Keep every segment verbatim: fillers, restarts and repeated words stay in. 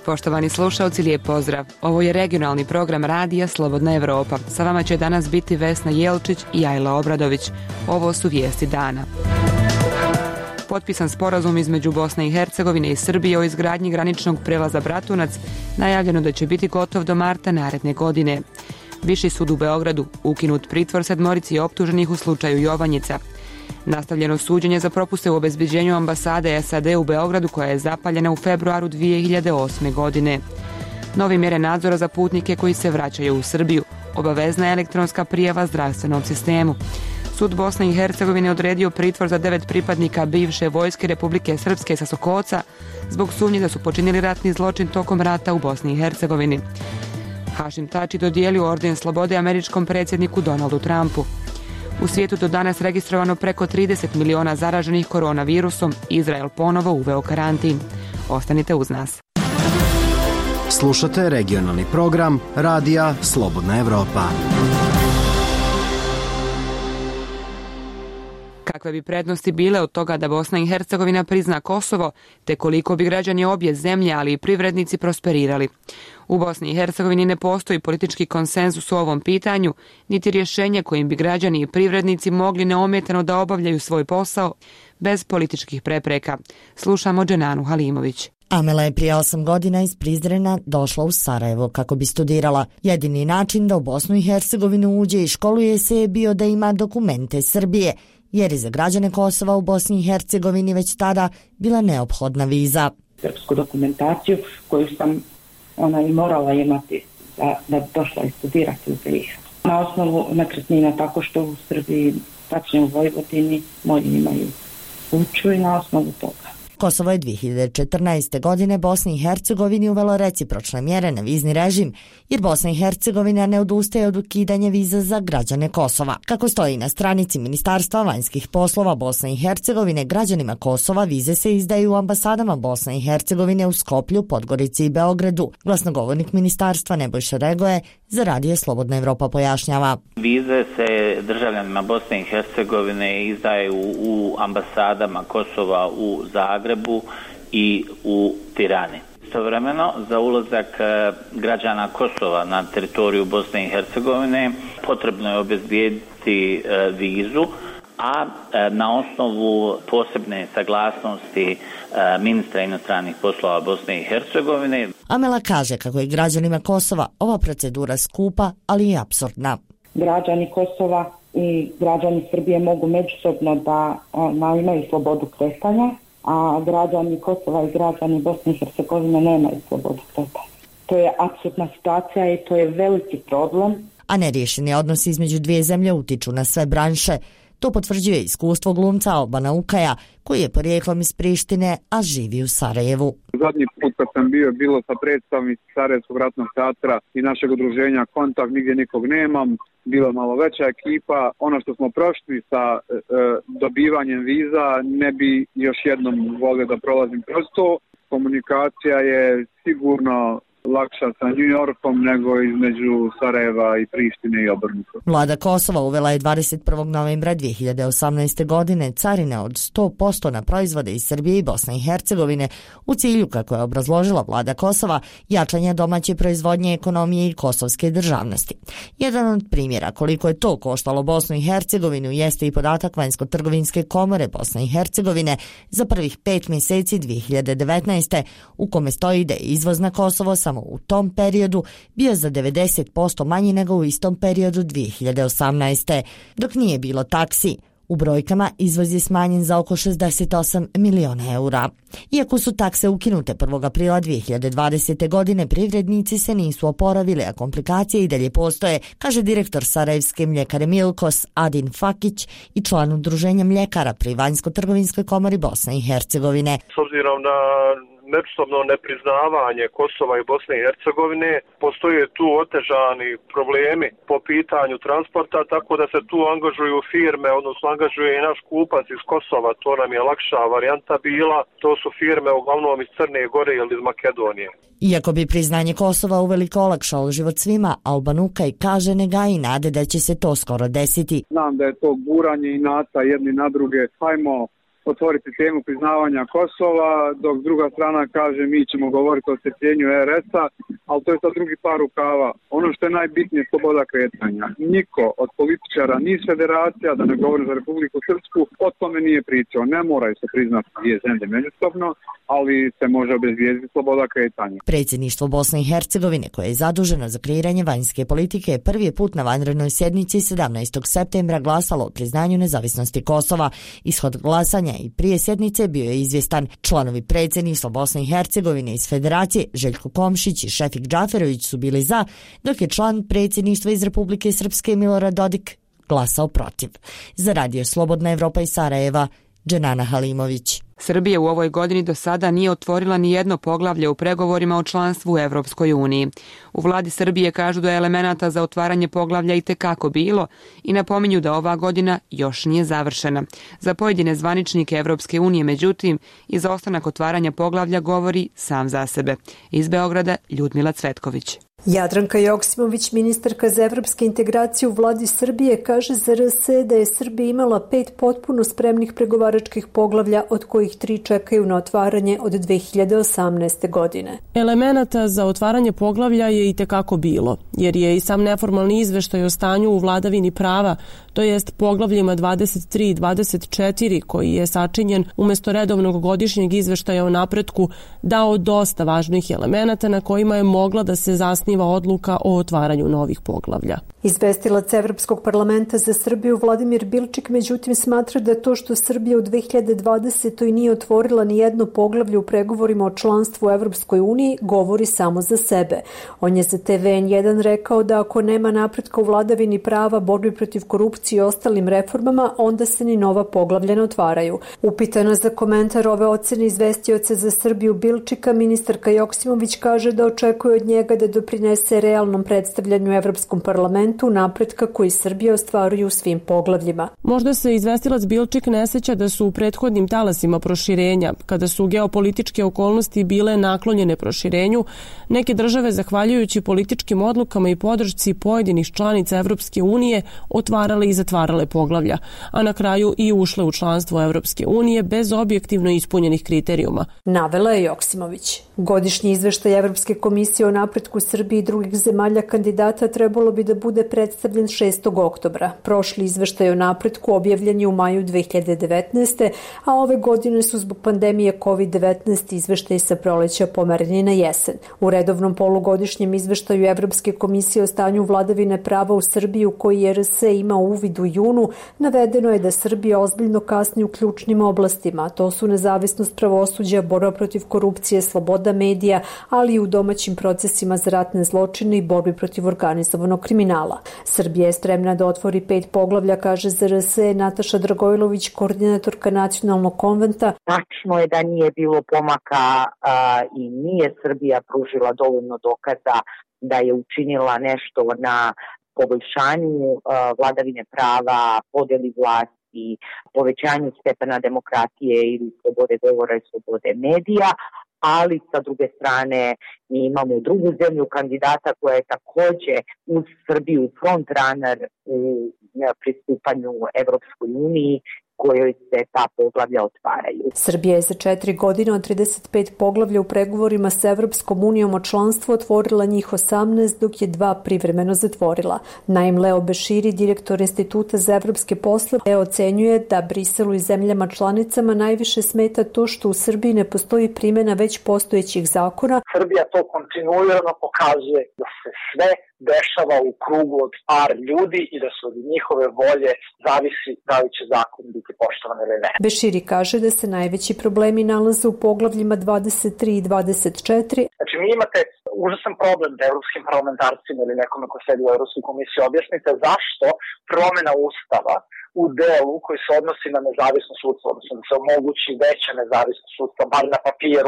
Poštovani slušalci, lijep pozdrav. Ovo je regionalni program radija Slobodna Evropa. Sa vama će danas biti Vesna Jelčić i Ajla Obradović. Ovo su vijesti dana. Potpisan sporazum između Bosne i Hercegovine i Srbije o izgradnji graničnog prelaza Bratunac, najavljeno da će biti gotov do marta naredne godine. Viši sud u Beogradu ukinut pritvor sedmorici optuženih u slučaju Jovanjica. Nastavljeno suđenje za propuste u obezbeđenju ambasade S A D u Beogradu koja je zapaljena u februaru dvije hiljade osme. godine. Novi mjere nadzora za putnike koji se vraćaju u Srbiju. Obavezna je elektronska prijava zdravstvenom sistemu. Sud Bosne i Hercegovine odredio pritvor za devet pripadnika bivše vojske Republike Srpske sa Sokoca zbog sumnje da su počinili ratni zločin tokom rata u Bosni i Hercegovini. Hašim Tači dodijelio orden slobode američkom predsjedniku Donaldu Trumpu. U svijetu do danas registrovano preko trideset miliona zaraženih koronavirusom. Izrael ponovo uveo karantin. Ostanite uz nas. Slušate regionalni program radija Slobodna Evropa. Kakve bi prednosti bile od toga da Bosna i Hercegovina prizna Kosovo, te koliko bi građani obje zemlje, ali i privrednici prosperirali. U Bosni i Hercegovini ne postoji politički konsenzus u ovom pitanju, niti rješenje kojim bi građani i privrednici mogli neometano da obavljaju svoj posao bez političkih prepreka. Slušamo Dženanu Halimović. Amela je prije osam godina iz Prizrena došla u Sarajevo kako bi studirala. Jedini način da u Bosnu i Hercegovinu uđe i školuje se je bio da ima dokumente Srbije, jer je za građane Kosova u Bosni i Hercegovini već tada bila neophodna viza. Srpsku dokumentaciju koju sam ona i morala imati da, da bi došla i studirati u B i H. Na osnovu nekretnina, tako što u Srbiji, tačnije u Vojvodini, moji imaju kuću i na osnovu toga. Kosovo je dvije hiljade četrnaeste. godine Bosni i Hercegovini uvelo recipročne mjere na vizni režim, jer Bosna i Hercegovina ne odustaje od ukidanja viza za građane Kosova. Kako stoji na stranici Ministarstva vanjskih poslova Bosne i Hercegovine, građanima Kosova vize se izdaju u ambasadama Bosne i Hercegovine u Skoplju, Podgorici i Beogradu. Glasnogovornik ministarstva Nebojša Regoje za Radio Slobodna Evropa pojašnjava. Vize se državljanima Bosne i Hercegovine izdaju u ambasadama Kosova u Zagrebu i u Tirani. Istovremeno, za ulazak građana Kosova na teritoriju Bosne i Hercegovine potrebno je obezbijediti vizu, a na osnovu posebne saglasnosti ministra inostranih poslova Bosne i Hercegovine. Amela kaže kako je građanima Kosova ova procedura skupa, ali i apsurdna. Građani Kosova i građani Srbije mogu međusobno da ona, imaju slobodu kretanja, a građani Kosova i građani Bosne i Hercegovine nemaju slobodu kretanja. To je apsurdna situacija i to je veliki problem. A neriješeni odnosi između dvije zemlje utiču na sve branše. To potvrđuje iskustvo glumca Albana Ukaja, koji je porijeklom iz Prištine, a živi u Sarajevu. Zadnji put kad sam bio, bilo sa predstavnici Sarajevskog ratnog teatra i našeg udruženja Kontakt, nigdje nikog nemam, bila malo veća ekipa. Ono što smo prošli sa e, dobivanjem viza, ne bi još jednom volio da prolazim kroz to. Komunikacija je sigurno lakša sa New Yorkom nego između Sarajeva i Prištine i obrnuto. Vlada Kosova uvela je dvadeset prvog novembra dvije hiljade osamnaeste. godine carine od sto posto na proizvode iz Srbije i Bosne i Hercegovine u cilju, kako je obrazložila vlada Kosova, jačanja domaće proizvodnje, ekonomije i kosovske državnosti. Jedan od primjera koliko je to koštalo Bosnu i Hercegovinu jeste i podatak Vanjsko-trgovinske komore Bosne i Hercegovine za prvih pet mjeseci dvije hiljade devetnaeste. u kome stoji da je izvoz na Kosovo samo u tom periodu bio za devedeset posto manji nego u istom periodu dvije hiljade osamnaeste. Dok nije bilo taksi, u brojkama izvoz je smanjen za oko šezdeset osam miliona eura. Iako su takse ukinute prvog aprila dvije hiljade dvadesete. godine, privrednici se nisu oporavili, a komplikacije i dalje postoje, kaže direktor Sarajevske mljekare Milkos Adin Fakić i član udruženja mljekara pri Vanjsko-trgovinskoj komori Bosne i Hercegovine. S obzirom na međusobno nepriznavanje Kosova i Bosne i Hercegovine, postoje tu otežani problemi po pitanju transporta, tako da se tu angažuju firme, odnosno angažuje i naš kupac iz Kosova, to nam je lakša varijanta bila, to su firme uglavnom iz Crne Gore ili iz Makedonije. Iako bi priznanje Kosova uveliko olakšalo život svima, Alban Ukaj kaže ne gaji nade da će se to skoro desiti. Znam da je to guranje inata jedni na druge, hajmo otvoriti temu priznavanja Kosova, dok druga strana kaže mi ćemo govoriti o osjetljenju er es a, ali to je sad drugi par rukava. Ono što je najbitnije je sloboda kretanja. Niko od političara, ni iz federacija, da ne govorim za Republiku Srpsku, o tome nije pričao. Ne moraju se priznati dvije zemlje međusobno, ali se može obezbijediti sloboda kretanja. Predsjedništvo Bosne i Hercegovine, koje je zaduženo za kreiranje vanjske politike, prvi je put na vanrednoj sjednici sedamnaestog septembra glasalo o priznanju nezavisnosti Kosova. Ishod glasanja i prije sjednice bio je izvjestan. Članovi predsjedništva Bosne i Hercegovine iz Federacije Željko Komšić i Šefik Džaferović su bili za, dok je član predsjedništva iz Republike Srpske Milorad Dodik glasao protiv. Za Radio Slobodna Evropa iz Sarajeva, Dženana Halimović. Srbija u ovoj godini do sada nije otvorila ni jedno poglavlje u pregovorima o članstvu u Evropskoj uniji. U vladi Srbije kažu da je elemenata za otvaranje poglavlja i tekako bilo i napominju da ova godina još nije završena. Za pojedine zvaničnike Evropske unije, međutim, izostanak otvaranja poglavlja govori sam za sebe. Iz Beograda Ljudmila Cvetković. Jadranka Joksimović, ministarka za evropske integracije u vladi Srbije, kaže za er es da je Srbija imala pet potpuno spremnih pregovaračkih poglavlja, od kojih tri čekaju na otvaranje od dve hiljade osamnaeste. godine. Elemenata za otvaranje poglavlja je i tekako bilo, jer je i sam neformalni izveštaj o stanju u vladavini prava, to jest poglavljima dvadeset tri i dvadeset četiri, koji je sačinjen umjesto redovnog godišnjeg izveštaja o napretku, dao dosta važnih elemenata na kojima je mogla da se zasniva odluka o otvaranju novih poglavlja. Izvestilac Evropskog parlamenta za Srbiju Vladimir Bilčik međutim smatra da to što Srbija u dve hiljade dvadesetoj nije otvorila ni jedno poglavlje u pregovorima o članstvu u Evropskoj uniji govori samo za sebe. On je za te ve en jedan rekao da ako nema napretka u vladavini prava, borbi protiv korupcije i ostalim reformama, onda se ni nova poglavlja ne otvaraju. Upitana za komentar ove ocene izvestioca za Srbiju Bilčika, ministarka Joksimović kaže da očekuje od njega da doprinese realnom predstavljanju Evropskom parlamentu napretka koji Srbija ostvaruje u svim poglavljima. Možda se izvestilac Bilčik ne seća da su u prethodnim talasima proširenja, kada su geopolitičke okolnosti bile naklonjene proširenju, neke države, zahvaljujući političkim odlukama i podršci pojedinih članica Evropske unije, otvarale i zatvarale poglavlja, a na kraju i ušle u članstvo Evropske unije bez objektivno ispunjenih kriterijuma. Navela je Joksimović. Godišnji izveštaj Evropske komisije o napretku Srbije i drugih zemalja kandidata trebalo bi da bude predstavljen šestog oktobra. Prošli izveštaj o napretku objavljen je u maju dve hiljade devetnaeste. a ove godine su zbog pandemije kovid devetnaest izveštaj sa proleća pomereni na jesen. U redovnom polugodišnjem izveštaju Evropske komisije o stanju vladavine prava u Srbiji, u koji er es ima uvid u junu, navedeno je da Srbija ozbiljno kasni u ključnim oblastima. To su nezavisnost pravosuđa, borba protiv korupcije, sloboda medija, ali i u domaćim procesima za ratne zločine i borbi protiv organizovanog kriminala. Srbija je spremna da otvori pet poglavlja, kaže za er es Nataša Dragojlović, koordinatorka nacionalnog konventa. Tačno je da nije bilo pomaka a, i nije Srbija pružila dovoljno dokaza da je učinila nešto na poboljšanju a, vladavine prava, podeli vlasti, povećanju stepena demokratije ili slobode govora i slobode medija, ali sa druge strane mi imamo drugu zemlju kandidata koja je takođe uz Srbiju frontrunner u pristupanju Evropskoj uniji, kojoj se ta poglavlja otvaraju. Srbija je za četiri godine od trideset pet poglavlja u pregovorima sa Evropskom unijom o članstvu otvorila njih osamnaest, dok je dva privremeno zatvorila. Naim Leo Beširi, direktor Instituta za evropske poslove, ocenjuje da Briselu i zemljama članicama najviše smeta to što u Srbiji ne postoji primjena već postojećih zakona. Srbija to kontinuirano pokazuje da se sve dešava u krugu od par ljudi i da se od njihove volje zavisi da li će zakon biti poštovan ili ne. Beširi kaže da se najveći problemi nalaze u poglavljima dvadeset tri i dvadeset četiri. Znači mi imate užasan problem da evropskim parlamentarcima ili nekome ko sedi u Evropskoj komisiji objasnite zašto promjena ustava u delu koji se odnosi na nezavisno sudstvo, odnosno da se omogući veća nezavisnost sudstva, bar na papiru,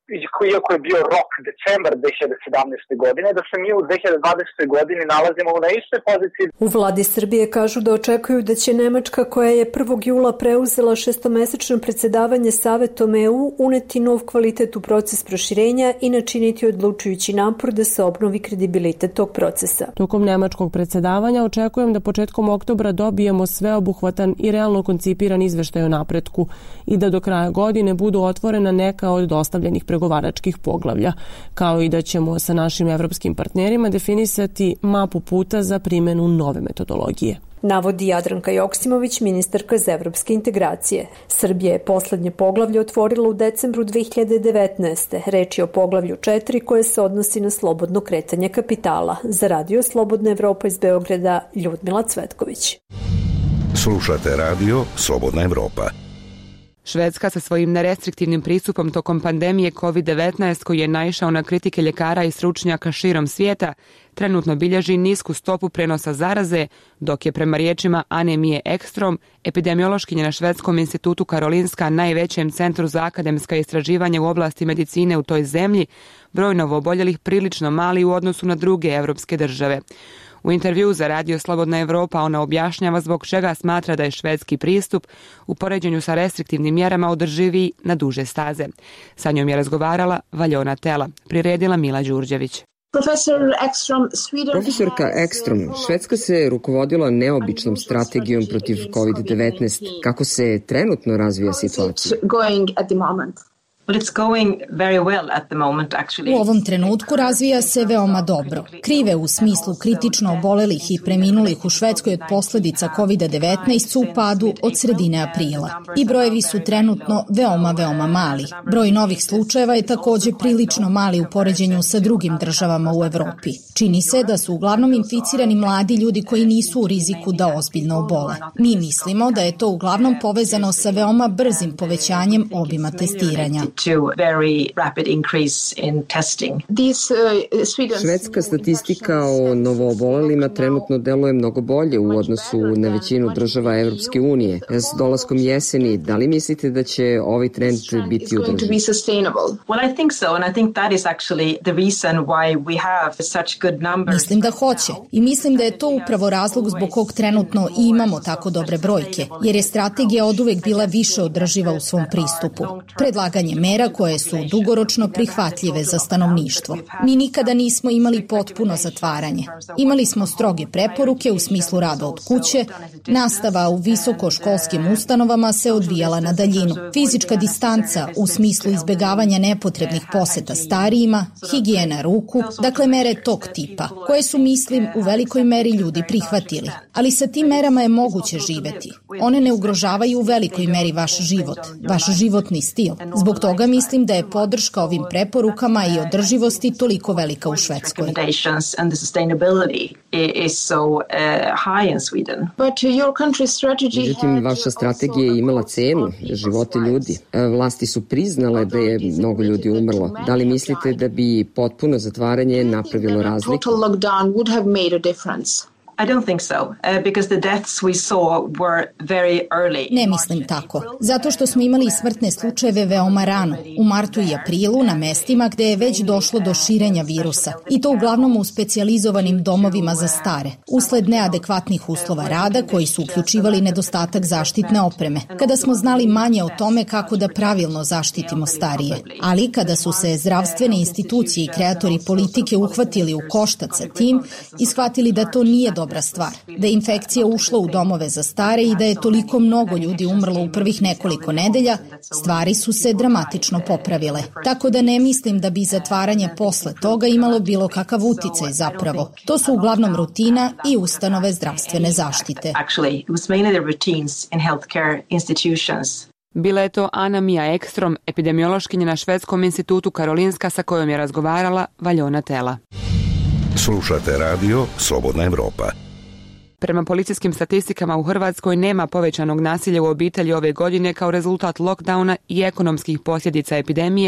iako je bio rok decembar dve hiljade sedamnaeste. godine, da se mi u dve hiljade dvadesete. godini nalazimo na istoj poziciji. U vladi Srbije kažu da očekuju da će Nemačka, koja je prvog jula preuzela šestomesečno predsedavanje Savetom E U, uneti nov kvalitet u proces proširenja i načiniti odlučujući napor da se obnovi kredibilitet tog procesa. Tokom nemačkog predsedavanja očekujem da početkom oktobra dobijemo sveobuhvatan i realno koncipiran izveštaj o napretku i da do kraja godine budu otvorena neka od dostavljenih pregovaračkih poglavlja, kao i da ćemo sa našim evropskim partnerima definisati mapu puta za primjenu nove metodologije. Navodi Jadranka Joksimović, ministarka za evropske integracije. Srbija je poslednje poglavlje otvorila u decembru dve hiljade devetnaeste. Reč je o poglavlju četiri koje se odnosi na slobodno kretanje kapitala. Za Radio Slobodna Evropa iz Beograda, Ljudmila Cvetković. Slušate Radio Slobodna Evropa. Švedska sa svojim nerestriktivnim pristupom tokom pandemije kovid devetnaest, koji je naišao na kritike ljekara i stručnjaka širom svijeta, trenutno bilježi nisku stopu prenosa zaraze, dok je prema riječima Ane Mije Ekstrom, epidemiološkinje na Švedskom institutu Karolinska, najvećem centru za akademska istraživanja u oblasti medicine u toj zemlji, broj novooboljelih prilično mali u odnosu na druge evropske države. U intervjuu za Radio Slobodna Evropa ona objašnjava zbog čega smatra da je švedski pristup u poređenju sa restriktivnim mjerama održiviji na duže staze. Sa njom je razgovarala Valjona Tela, priredila Mila Đurđević. Profesorka Ekstrom, Švedska se rukovodila neobičnom strategijom protiv kovid devetnaest. Kako se trenutno razvija situacija? U ovom trenutku razvija se veoma dobro. Krive u smislu kritično obolelih i preminulih u Švedskoj od posljedica kovid devetnaest su u padu od sredine aprila. I brojevi su trenutno veoma, veoma mali. Broj novih slučajeva je također prilično mali u poređenju sa drugim državama u Evropi. Čini se da su uglavnom inficirani mladi ljudi koji nisu u riziku da ozbiljno obole. Mi mislimo da je to uglavnom povezano sa veoma brzim povećanjem obima testiranja. Švedska statistika o novoobolelima trenutno deluje mnogo bolje u odnosu na većinu država Evropske unije. S dolaskom jeseni, da li mislite da će ovaj trend biti održiv? Mislim da hoće i mislim da je to upravo razlog zbog kog trenutno i imamo tako dobre brojke, jer je strategija oduvek bila više održiva u svom pristupu. Predlaganje mera koje su dugoročno prihvatljive za stanovništvo. Mi nikada nismo imali potpuno zatvaranje. Imali smo stroge preporuke u smislu rada od kuće, nastava u visokoškolskim ustanovama se odvijala na daljinu, fizička distanca u smislu izbjegavanja nepotrebnih poseta starijima, higijena ruku, dakle mere tog tipa, koje su, mislim, u velikoj meri ljudi prihvatili. Ali sa tim merama je moguće živeti. One ne ugrožavaju u velikoj meri vaš život, vaš životni stil. Zbog toga mislim da je podrška ovim preporukama i održivosti toliko velika u Švedskoj. Međutim, vaša strategija je imala cenu, živote ljudi. Vlasti su priznale da je mnogo ljudi umrlo. Da li mislite da bi potpuno zatvaranje napravilo razliku? Ne mislim tako, zato što smo imali smrtne slučajeve veoma rano, u martu i aprilu na mestima gde je već došlo do širenja virusa, i to uglavnom u specijalizovanim domovima za stare, usled neadekvatnih uslova rada koji su uključivali nedostatak zaštitne opreme, kada smo znali manje o tome kako da pravilno zaštitimo starije. Ali kada su se zdravstvene institucije i kreatori politike uhvatili u koštac sa tim i shvatili da to nije dobro dobra stvar, da je infekcija ušla u domove za stare i da je toliko mnogo ljudi umrlo u prvih nekoliko nedelja, stvari su se dramatično popravile. Tako da ne mislim da bi zatvaranje posle toga imalo bilo kakav uticaj zapravo. To su uglavnom rutina i ustanove zdravstvene zaštite. Bila je to Ana Mija Ekstrom, epidemiološkinja na Švedskom institutu Karolinska, sa kojom je razgovarala Valjona Tela. Slušate Radio Slobodna Evropa. Prema policijskim statistikama u Hrvatskoj nema povećanog nasilja u obitelji ove godine kao rezultat lockdowna i ekonomskih posljedica epidemije,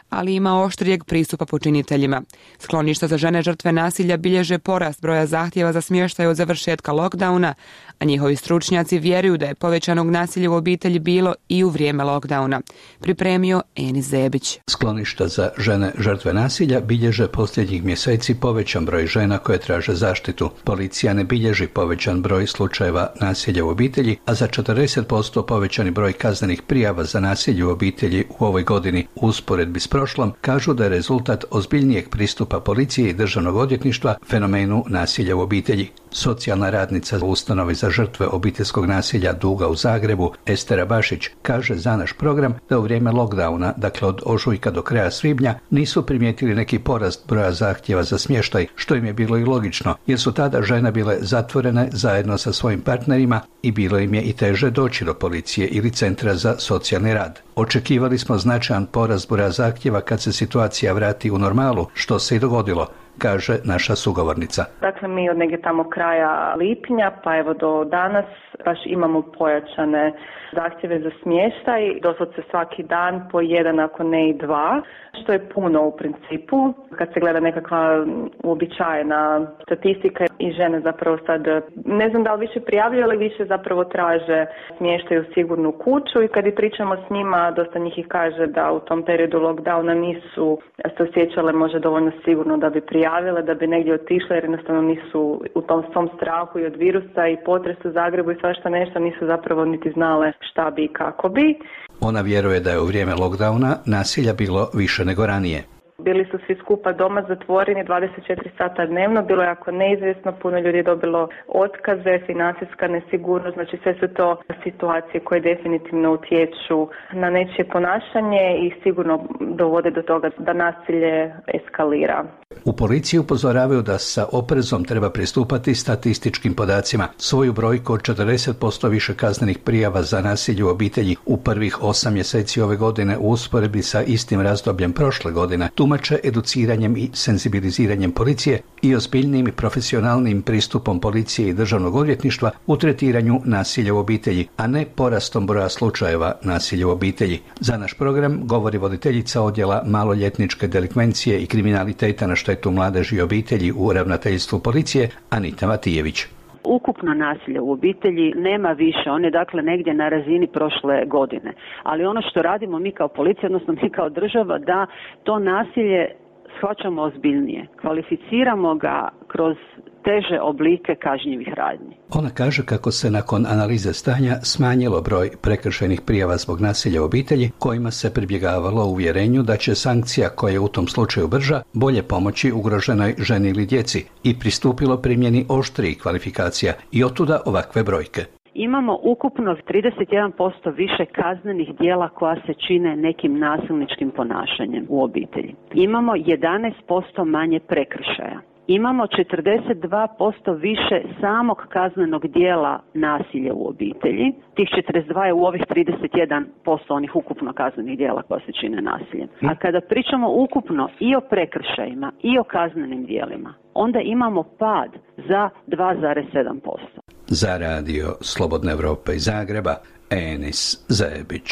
ali ima oštrijeg pristupa počiniteljima. Skloništa za žene žrtve nasilja bilježe porast broja zahtjeva za smještaj od završetka lockdowna, a njihovi stručnjaci vjeruju da je povećanog nasilja u obitelji bilo i u vrijeme lockdowna. Pripremio Enis Zebić. Skloništa za žene žrtve nasilja bilježe posljednjih mjeseci povećan broj žena koje traže zaštitu. Policija ne bilježi povećan broj slučajeva nasilja u obitelji, a za četrdeset posto povećani broj kaznenih prijava za nasilje u obitelji u ovoj godini u usporedbi s prošlom kažu da je rezultat ozbiljnijeg pristupa policije i državnog odvjetništva fenomenu nasilja u obitelji. Socijalna radnica u ustanovi za žrtve obiteljskog nasilja Duga u Zagrebu, Estera Bašić, kaže za naš program da u vrijeme lockdowna, dakle od ožujka do kraja svibnja, nisu primijetili neki porast broja zahtjeva za smještaj, što im je bilo i logično, jer su tada žene bile zatvorene zajedno sa svojim partnerima i bilo im je i teže doći do policije ili centra za socijalni rad. Očekivali smo značajan porast broja zahtjeva kad se situacija vrati u normalu, što se i dogodilo, kaže naša sugovornica. Dakle, mi od negdje tamo kraja lipnja, pa evo do danas, baš imamo pojačane zahtjeve za smještaj, doslovce svaki dan po jedan, ako ne i dva, što je puno u principu. Kad se gleda nekakva uobičajena statistika i žene zapravo sad, ne znam da li više prijavljuju, ali više zapravo traže smještaj u sigurnu kuću i kad i pričamo s njima, dosta njih ih kaže da u tom periodu lockdowna nisu se osjećale možda dovoljno sigurno da bi prijavile, da bi negdje otišle jer jednostavno nisu u tom svom strahu i od virusa i potresu u Zagrebu i svašta nešto, nisu zapravo niti znale šta bi i kako bi. Ona vjeruje da je u vrijeme lockdowna nasilja bilo više nego ranije. Bili su svi skupa doma zatvoreni dvadeset četiri sata dnevno, bilo je jako neizvjesno, puno ljudi je dobilo otkaze, financijska nesigurnost, znači sve su to situacije koje definitivno utječu na nečije ponašanje i sigurno dovode do toga da nasilje eskalira. U policiji upozoravaju da sa oprezom treba pristupati statističkim podacima. Svoju brojku od četrdeset posto više kaznenih prijava za nasilje u obitelji u prvih osam mjeseci ove godine u usporedbi sa istim razdobljem prošle godine tumače educiranjem i senzibiliziranjem policije i ozbiljnim i profesionalnim pristupom policije i državnog odvjetništva u tretiranju nasilja u obitelji, a ne porastom broja slučajeva nasilja u obitelji. Za naš program govori voditeljica odjela maloljetničke delikvencije i kriminaliteta na štetu mladeži i obitelji u ravnateljstvu policije Anita Matijević. Ukupno nasilje u obitelji nema više, on je dakle negdje na razini prošle godine. Ali ono što radimo mi kao policija, odnosno mi kao država, da to nasilje shvaćamo ozbiljnije. Kvalificiramo ga kroz teže oblike kažnjivih radnji. Ona kaže kako se nakon analize stanja smanjilo broj prekršajnih prijava zbog nasilja u obitelji, kojima se pribjegavalo u uvjerenju da će sankcija koja je u tom slučaju brža bolje pomoći ugroženoj ženi ili djeci i pristupilo primjeni oštrijih kvalifikacija i otuda ovakve brojke. Imamo ukupno trideset jedan posto više kaznenih djela koja se čine nekim nasilničkim ponašanjem u obitelji. Imamo jedanaest posto manje prekršaja. Imamo četrdeset dva posto više samog kaznenog dijela nasilja u obitelji. Tih četrdeset dva je u ovih trideset jedan posto onih ukupno kaznenih dijela koja se čine nasiljem. A kada pričamo ukupno i o prekršajima i o kaznenim dijelima, onda imamo pad za dva zarez sedam posto. Za radio Slobodne Evrope iz Zagreba, Enis Zebić.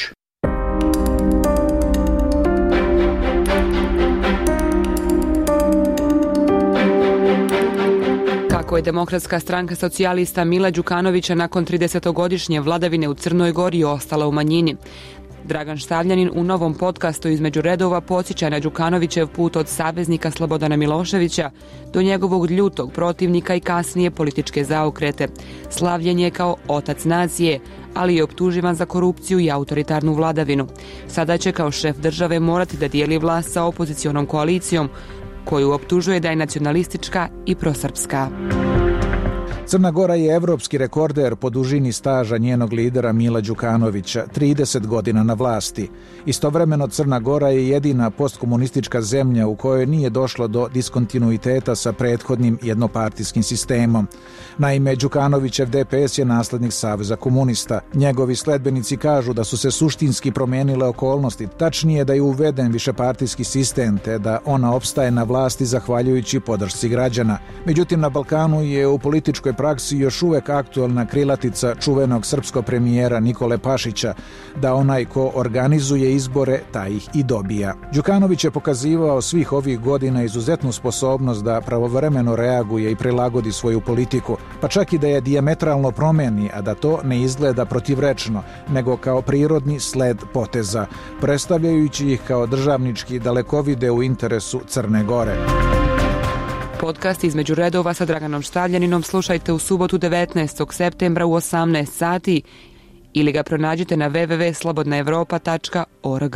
Kako je Demokratska stranka socijalista Mila Đukanovića nakon tridesetogodišnje vladavine u Crnoj Gori ostala u manjini. Dragan Štavljanin u novom podcastu Između redova podsjeća na Đukanovićev put od saveznika Slobodana Miloševića do njegovog ljutog protivnika i kasnije političke zaokrete. Slavljen je kao otac nacije, ali je optuživan za korupciju i autoritarnu vladavinu. Sada će kao šef države morati da dijeli vlast sa opozicionom koalicijom, koju optužuje da je nacionalistička i prosrpska. Crna Gora je evropski rekorder po dužini staža njenog lidera Mila Đukanovića, trideset godina na vlasti. Istovremeno Crna Gora je jedina postkomunistička zemlja u kojoj nije došlo do diskontinuiteta sa prethodnim jednopartijskim sistemom. Naime, Đukanovićev D P S je naslednik Saveza komunista. Njegovi sledbenici kažu da su se suštinski promijenile okolnosti, tačnije da je uveden višepartijski sistem te da ona opstaje na vlasti zahvaljujući podršci građana. Međutim, na Balkanu je u političkoj praksi još uvek aktuelna krilatica čuvenog srpskog premijera Nikole Pašića, da onaj ko organizuje izbore, taj ih i dobija. Đukanović je pokazivao svih ovih godina izuzetnu sposobnost da pravovremeno reaguje i prilagodi svoju politiku, pa čak i da je dijametralno promeni, a da to ne izgleda protivrečno, nego kao prirodni sled poteza, predstavljajući ih kao državnički dalekovide u interesu Crne Gore. Podcast Između redova sa Draganom Štavljaninom slušajte u subotu devetnaestog septembra u osamnaest sati ili ga pronađite na w w w tačka slobodna evropa tačka org.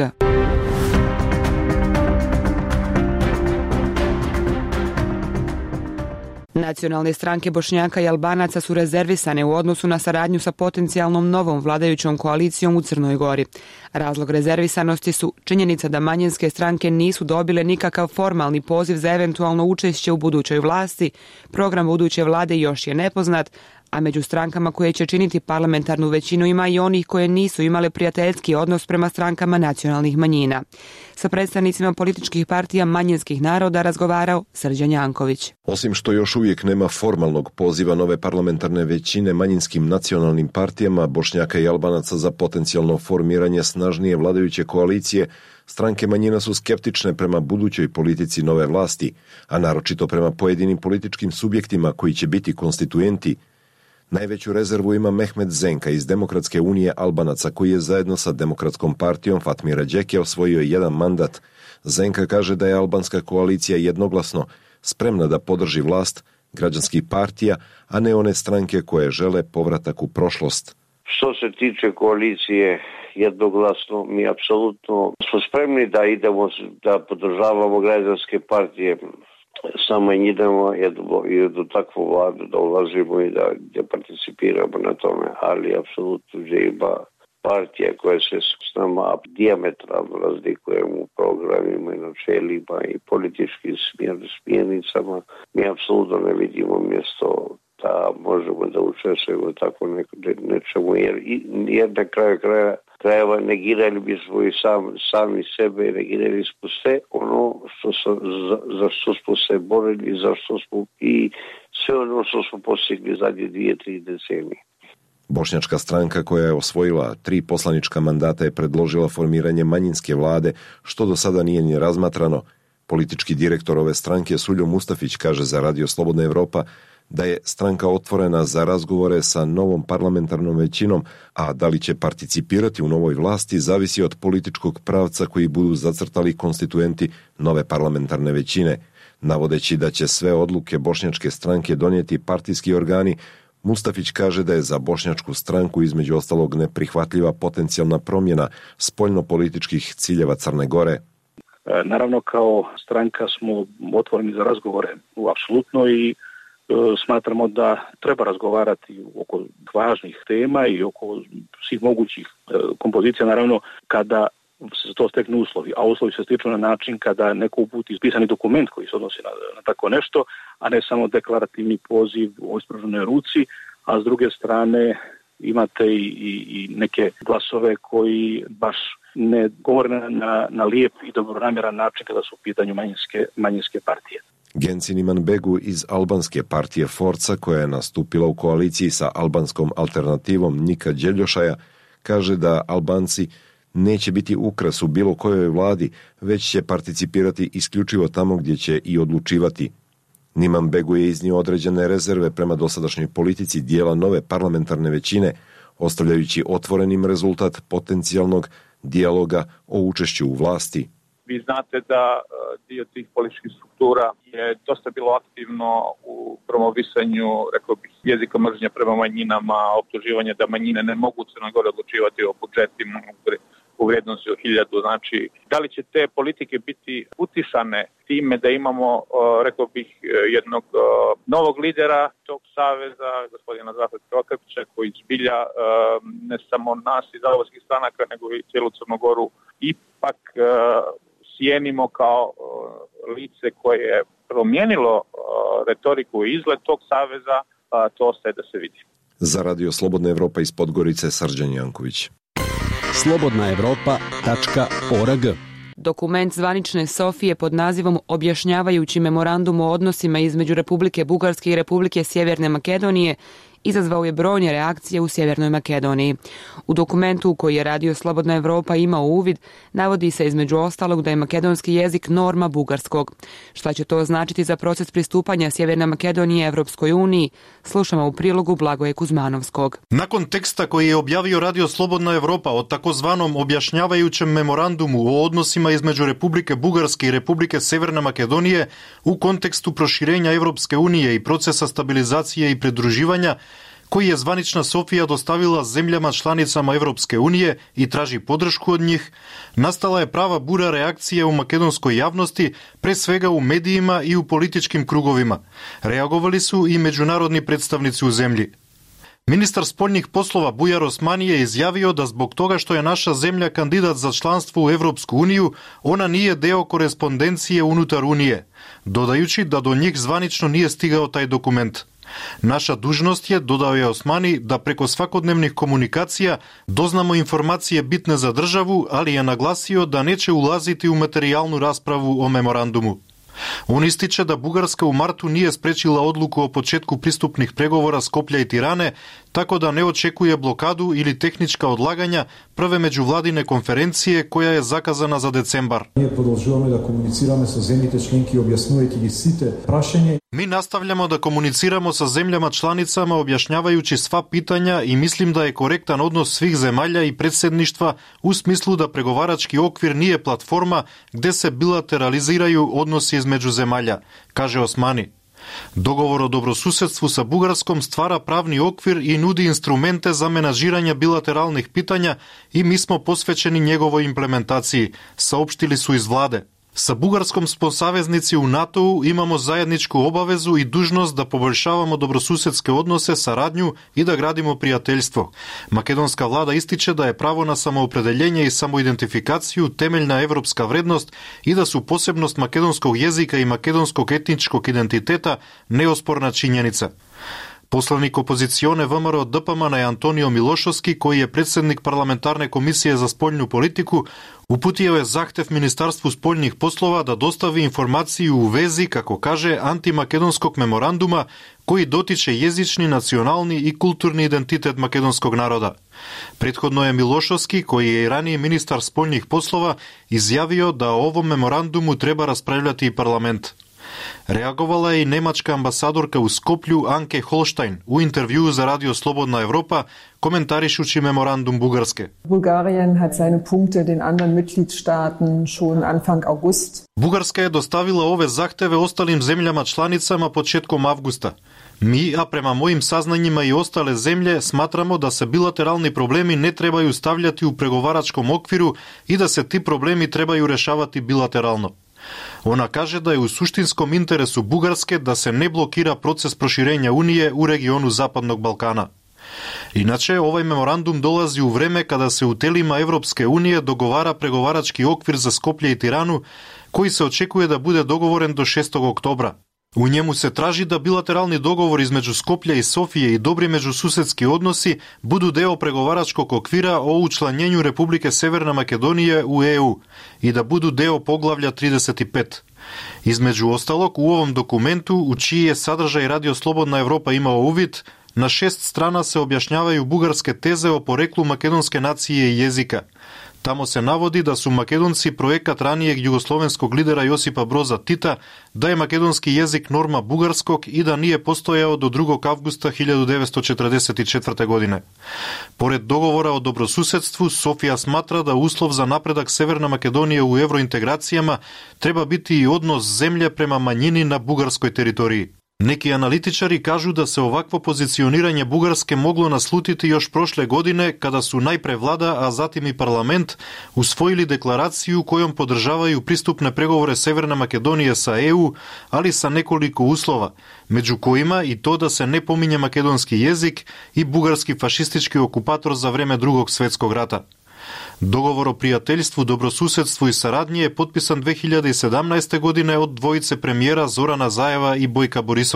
Nacionalne stranke Bošnjaka i Albanaca su rezervisane u odnosu na saradnju sa potencijalnom novom vladajućom koalicijom u Crnoj Gori. Razlog rezervisanosti su činjenica da manjinske stranke nisu dobile nikakav formalni poziv za eventualno učešće u budućoj vlasti, program buduće vlade još je nepoznat, a među strankama koje će činiti parlamentarnu većinu ima i onih koje nisu imale prijateljski odnos prema strankama nacionalnih manjina. Sa predstavnicima političkih partija manjinskih naroda razgovarao Srđan Janković. Osim što još uvijek nema formalnog poziva nove parlamentarne većine manjinskim nacionalnim partijama Bošnjaka i Albanaca za potencijalno formiranje snažnije vladajuće koalicije, stranke manjina su skeptične prema budućoj politici nove vlasti, a naročito prema pojedinim političkim subjektima koji će biti konstituenti. Najveću rezervu ima Mehmet Zenka iz Demokratske unije Albanaca, koji je zajedno sa Demokratskom partijom Fatmira Đeke osvojio jedan mandat. Zenka kaže da je albanska koalicija jednoglasno spremna da podrži vlast građanskih partija, a ne one stranke koje žele povratak u prošlost. Što se tiče koalicije jednoglasno, mi apsolutno smo spremni da idemo, da podržavamo građanske partije sa manjinama i do takvu vladu da ulazimo i da, da participiramo na tome, ali apsolutno ima partija koja se s nama dijametralno razlikuje u programima i načelima i političkim smjernicama. Mi apsolutno ne vidimo mjesto da možemo da učestvujemo tako nečemu, jer, jer na kraju kraja krajeva negirali bismo i sam, sami sebe i negirali smo sve ono što so, za, za što smo se borili, za što smo i sve ono što smo postigli zadnje dvije, tri decenije. Bošnjačka stranka koja je osvojila tri poslanička mandata je predložila formiranje manjinske vlade, što do sada nije ni razmatrano. Politički direktor ove stranke Suljo Mustafić kaže za Radio Slobodna Evropa da je stranka otvorena za razgovore sa novom parlamentarnom većinom, a da li će participirati u novoj vlasti zavisi od političkog pravca koji budu zacrtali konstituenti nove parlamentarne većine. Navodeći da će sve odluke bošnjačke stranke donijeti partijski organi, Mustafić kaže da je za bošnjačku stranku između ostalog neprihvatljiva potencijalna promjena spoljnopolitičkih ciljeva Crne Gore. Naravno, kao stranka smo otvoreni za razgovore u apsolutno i smatramo da treba razgovarati oko važnih tema i oko svih mogućih kompozicija, naravno kada se to steknu uslovi, a uslovi se stiču na način kada neko uputi pisani dokument koji se odnosi na, na tako nešto, a ne samo deklarativni poziv u ispruženoj ruci, a s druge strane imate i, i, i neke glasove koji baš ne govore na, na, na lijep i dobronamjeran način kada su u pitanju manjinske, manjinske partije. Gencin Imanbegu iz albanske partije Forca, koja je nastupila u koaliciji sa albanskom alternativom Nika Đeljošaja, kaže da Albanci neće biti ukras u bilo kojoj vladi, već će participirati isključivo tamo gdje će i odlučivati. Imanbegu je iznio određene rezerve prema dosadašnjoj politici dijela nove parlamentarne većine, ostavljajući otvorenim rezultat potencijalnog dijaloga o učešću u vlasti. Vi znate da dio tih političkih struktura je dosta bilo aktivno u promovisanju, rekao bih, jezika mržnje prema manjinama, optuživanje da manjine ne mogu Crnoj Gori odlučivati o budžetima u vrijednosti od hiljadu. Znači, da li će te politike biti utišane time da imamo, rekao bih, jednog novog lidera tog saveza, gospodina Zahveta Okapića, koji zbilja ne samo nas iz albanskih stranaka, nego i cijelu Crnu Goru ipak cijenimo kao lice koje je promijenilo retoriku i izgled tog saveza, to ostaje da se vidi. Za Radio Slobodna Evropa iz Podgorice, Srđan Janković. slobodna evropa tačka org Dokument zvanične Sofije pod nazivom Objašnjavajući memorandum o odnosima između Republike Bugarske i Republike Sjeverne Makedonije izazvao je brojne reakcije u Sjevernoj Makedoniji. U dokumentu u koji je Radio Slobodna Evropa imao uvid, navodi se između ostalog da je makedonski jezik norma bugarskog. Šta će to značiti za proces pristupanja Sjeverne Makedonije Evropskoj uniji? Slušamo u prilogu Blagoje Kuzmanovskog. Nakon teksta koji je objavio Radio Slobodna Evropa o takozvanom objašnjavajućem memorandumu o odnosima između Republike Bugarske i Republike Sjeverne Makedonije u kontekstu proširenja Evropske unije i procesa stabilizacije i pridruživanja, koji je zvanična Sofija dostavila zemljama članicama Evropske unije i traži podršku od njih, nastala je prava bura reakcije u makedonskoj javnosti, pre svega u medijima i u političkim krugovima. Reagovali su i međunarodni predstavnici u zemlji. Ministar spoljnih poslova Bujar Osmani je izjavio da zbog toga što je naša zemlja kandidat za članstvo u Evropsku uniju, ona nije deo korespondencije unutar Unije, dodajući da do njih zvanično nije stigao taj dokument. Naša dužnost je, dodao je Osmani, da preko svakodnevnih komunikacija doznamo informacije bitne za državu, ali je naglasio da neće ulaziti u materijalnu raspravu o memorandumu. On ističe da Bugarska u martu nije sprečila odluku o početku pristupnih pregovora Skoplja i Tirane, tako da ne očekuje blokadu ili tehnička odlaganja prve međuvladine konferencije koja je zakazana za decembar. Mi nastavljamo da komuniciramo sa zemljama članicama objašnjavajući sva pitanja i mislim da je korektan odnos svih zemalja i predsjedništva u smislu da pregovarački okvir nije platforma gde se bilateraliziraju odnosi između zemalja, kaže Osmani. Dogovor o dobrosusedstvu sa Bugarskom stvara pravni okvir i nudi instrumente za menažiranje bilateralnih pitanja i mi smo posvećeni njegovoj implementaciji, saopštili su iz vlade. Sa Bugarskom smo saveznici u NATO-u, imamo zajedničku obavezu i dužnost da poboljšavamo dobrosusedske odnose, saradnju i da gradimo prijateljstvo. Makedonska vlada ističe da je pravo na samoopredeljenje i samoidentifikaciju temeljna evropska vrednost i da su posebnost makedonskog jezika i makedonskog etničkog identiteta neosporna činjenica. Poslanik opozicione V M R O D P M N je Antonio Milošovski, koji je predsjednik parlamentarne komisije za spoljnu politiku, uputio je zahtev Ministarstvu spoljnih poslova da dostavi informaciju u vezi, kako kaže, antimakedonskog memoranduma koji dotiče jezični, nacionalni i kulturni identitet makedonskog naroda. Prethodno je Milošovski, koji je i raniji ministar spoljnih poslova, izjavio da o ovom memorandumu treba raspravljati i parlament. Reagovala je i nemačka ambasadorka u Skoplju Anke Holstein u intervjuu za Radio Slobodna Evropa, komentarišući memorandum Bugarske. Bulgarien hat seine Punkte den anderen Mitgliedstaaten schon Anfang August. Bugarska je dostavila ove zahteve ostalim zemljama članicama početkom avgusta. Mi, a prema mojim saznanjima i ostale zemlje, smatramo da se bilateralni problemi ne trebaju stavljati u pregovaračkom okviru i da se ti problemi trebaju rešavati bilateralno. Ona kaže da je u suštinskom interesu Bugarske da se ne blokira proces proširenja Unije u regionu Zapadnog Balkana. Inače, ovaj memorandum dolazi u vreme kada se u telima Evropske unije dogovara pregovarački okvir za Skoplje i Tiranu, koji se očekuje da bude dogovoren do šestog oktobra. U njemu se traži da bilateralni dogovor između Skoplja i Sofije i dobri međususedski odnosi budu deo pregovaračkog okvira o učlanjenju Republike Severna Makedonije u E U i da budu deo poglavlja trideset pet. Između ostalog, u ovom dokumentu, u čiji je sadržaj Radio Slobodna Evropa imao uvid, na šest strana se objašnjavaju bugarske teze o poreklu makedonske nacije i jezika. Tamo se navodi da su Makedonci projekat ranijeg jugoslovenskog lidera Josipa Broza Tita, da je makedonski jezik norma bugarskog i da nije postojao do drugog avgusta hiljadu devetsto četrdeset četvrte. godine. Pored dogovora o dobrosusedstvu, Sofija smatra da uslov za napredak Severne Makedonije u evrointegracijama treba biti i odnos zemlje prema manjini na bugarskoj teritoriji. Neki analitičari kažu da se ovakvo pozicioniranje Bugarske moglo naslutiti još prošle godine kada su najpre vlada, a zatim i parlament usvojili deklaraciju kojom podržavaju pristupne pregovore Severne Makedonije sa E U, ali sa nekoliko uslova, među kojima i to da se ne pominje makedonski jezik i bugarski fašistički okupator za vreme Drugog svjetskog rata. Dogovor o prijateljstvu, dobrosusedstvu i saradnji je potpisan dve hiljade sedamnaeste. godine od dvojice premijera Zorana Zajeva i Bojka Borisova.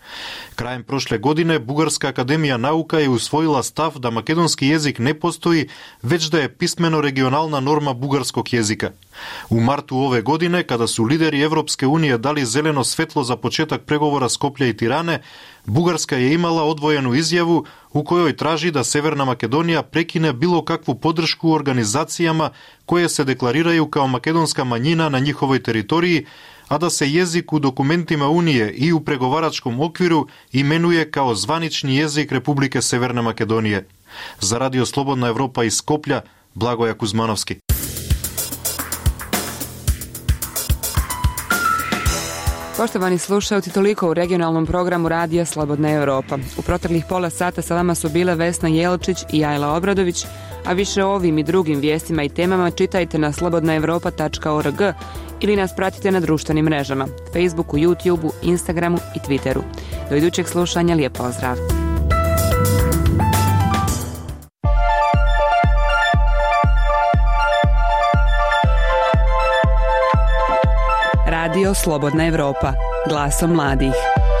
Krajem prošle godine Bugarska akademija nauka je usvojila stav da makedonski jezik ne postoji, već da je pismeno regionalna norma bugarskog jezika. U martu ove godine, kada su lideri Evropske unije dali zeleno svetlo za početak pregovora Skoplja i Tirane, Bugarska je imala odvojenu izjavu u kojoj traži da Severna Makedonija prekine bilo kakvu podršku organizacijama koje se deklariraju kao makedonska manjina na njihovoj teritoriji, a da se jezik u dokumentima Unije i u pregovaračkom okviru imenuje kao zvanični jezik Republike Severne Makedonije. Za Radio Slobodna Evropa iz Skoplja, Blagoja Kuzmanovski. Poštovani slušalci, toliko u regionalnom programu Radija Slobodna Evropa. U proteklih pola sata sa vama su bile Vesna Jelčić i Ajla Obradović, a više o ovim i drugim vijestima i temama čitajte na slobodna evropa tačka org ili nas pratite na društvenim mrežama, Facebooku, YouTubeu, Instagramu i Twitteru. Do idućeg slušanja, lijep pozdrav! Radio Slobodna Evropa, glasom mladih.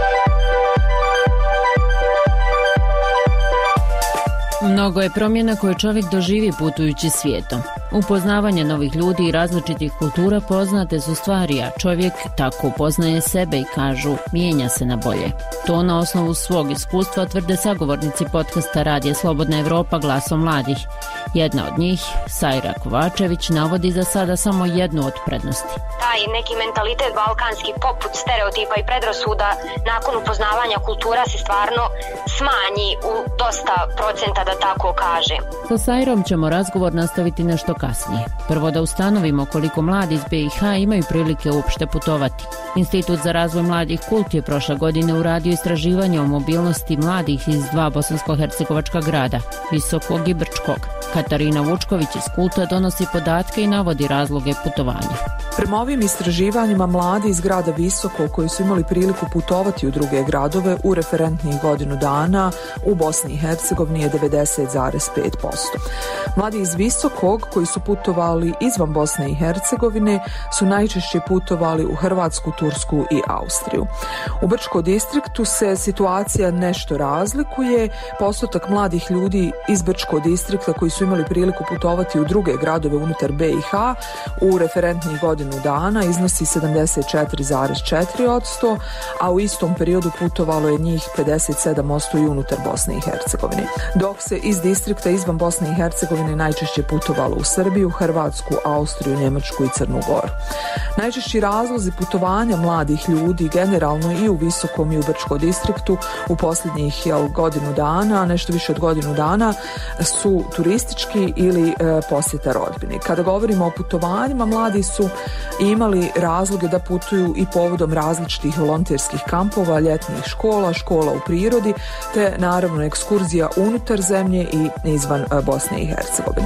Mnogo je promjena koje čovjek doživi putujući svijetom. Upoznavanje novih ljudi i različitih kultura poznate su stvari, a čovjek tako upoznaje sebe i kažu mijenja se na bolje. To na osnovu svog iskustva tvrde sagovornici podcasta Radija Slobodna Evropa glasom mladih. Jedna od njih, Sajra Kovačević, navodi za sada samo jednu od prednosti. Taj neki mentalitet balkanski poput stereotipa i predrasuda nakon upoznavanja kultura se stvarno smanji u dosta procenta, da tako kažem. Sa Sajrom ćemo razgovor nastaviti nešto kasnije. Prvo da ustanovimo koliko mladi iz be i ha imaju prilike uopšte putovati. Institut za razvoj mladih Kult je prošle godine uradio istraživanje o mobilnosti mladih iz dva bosansko-hercegovačka grada, Visokog i Brčkog. Katarina Vučković iz Kulta donosi podatke i navodi razloge putovanja. Prema ovim istraživanjima mladi iz grada Visoko koji su imali priliku putovati u druge gradove u referentnih godinu dana u Bosni i Hercegovini je devedeset zarez pet posto. Mladi iz Visokog koji su putovali izvan Bosne i Hercegovine su najčešće putovali u Hrvatsku, Tursku i Austriju. U Brčkom distriktu se situacija nešto razlikuje. Postotak mladih ljudi iz Brčkog distrikta koji su imali priliku putovati u druge gradove unutar be i ha u referentnih godinu dana iznosi sedamdeset četiri zarez četiri posto, a u istom periodu putovalo je njih pedeset sedam posto i unutar Bosne i Hercegovine. Dok se iz distrikta izvan Bosne i Hercegovine najčešće putovalo u Srbiju, Hrvatsku, Austriju, Njemačku i Crnu Goru. Najčešći razlozi putovanja mladih ljudi generalno i u Visokom i u Brčkom distriktu u posljednjih jel, godinu dana, nešto više od godinu dana, su turistički ili e, posjeta rodbini. Kada govorimo o putovanjima, mladi su imali razloge da putuju i povodom različitih volonterskih kampova, ljetnih škola, škola u prirodi, te naravno ekskurzija unutar zemlje i izvan Bosne i Hercegovine.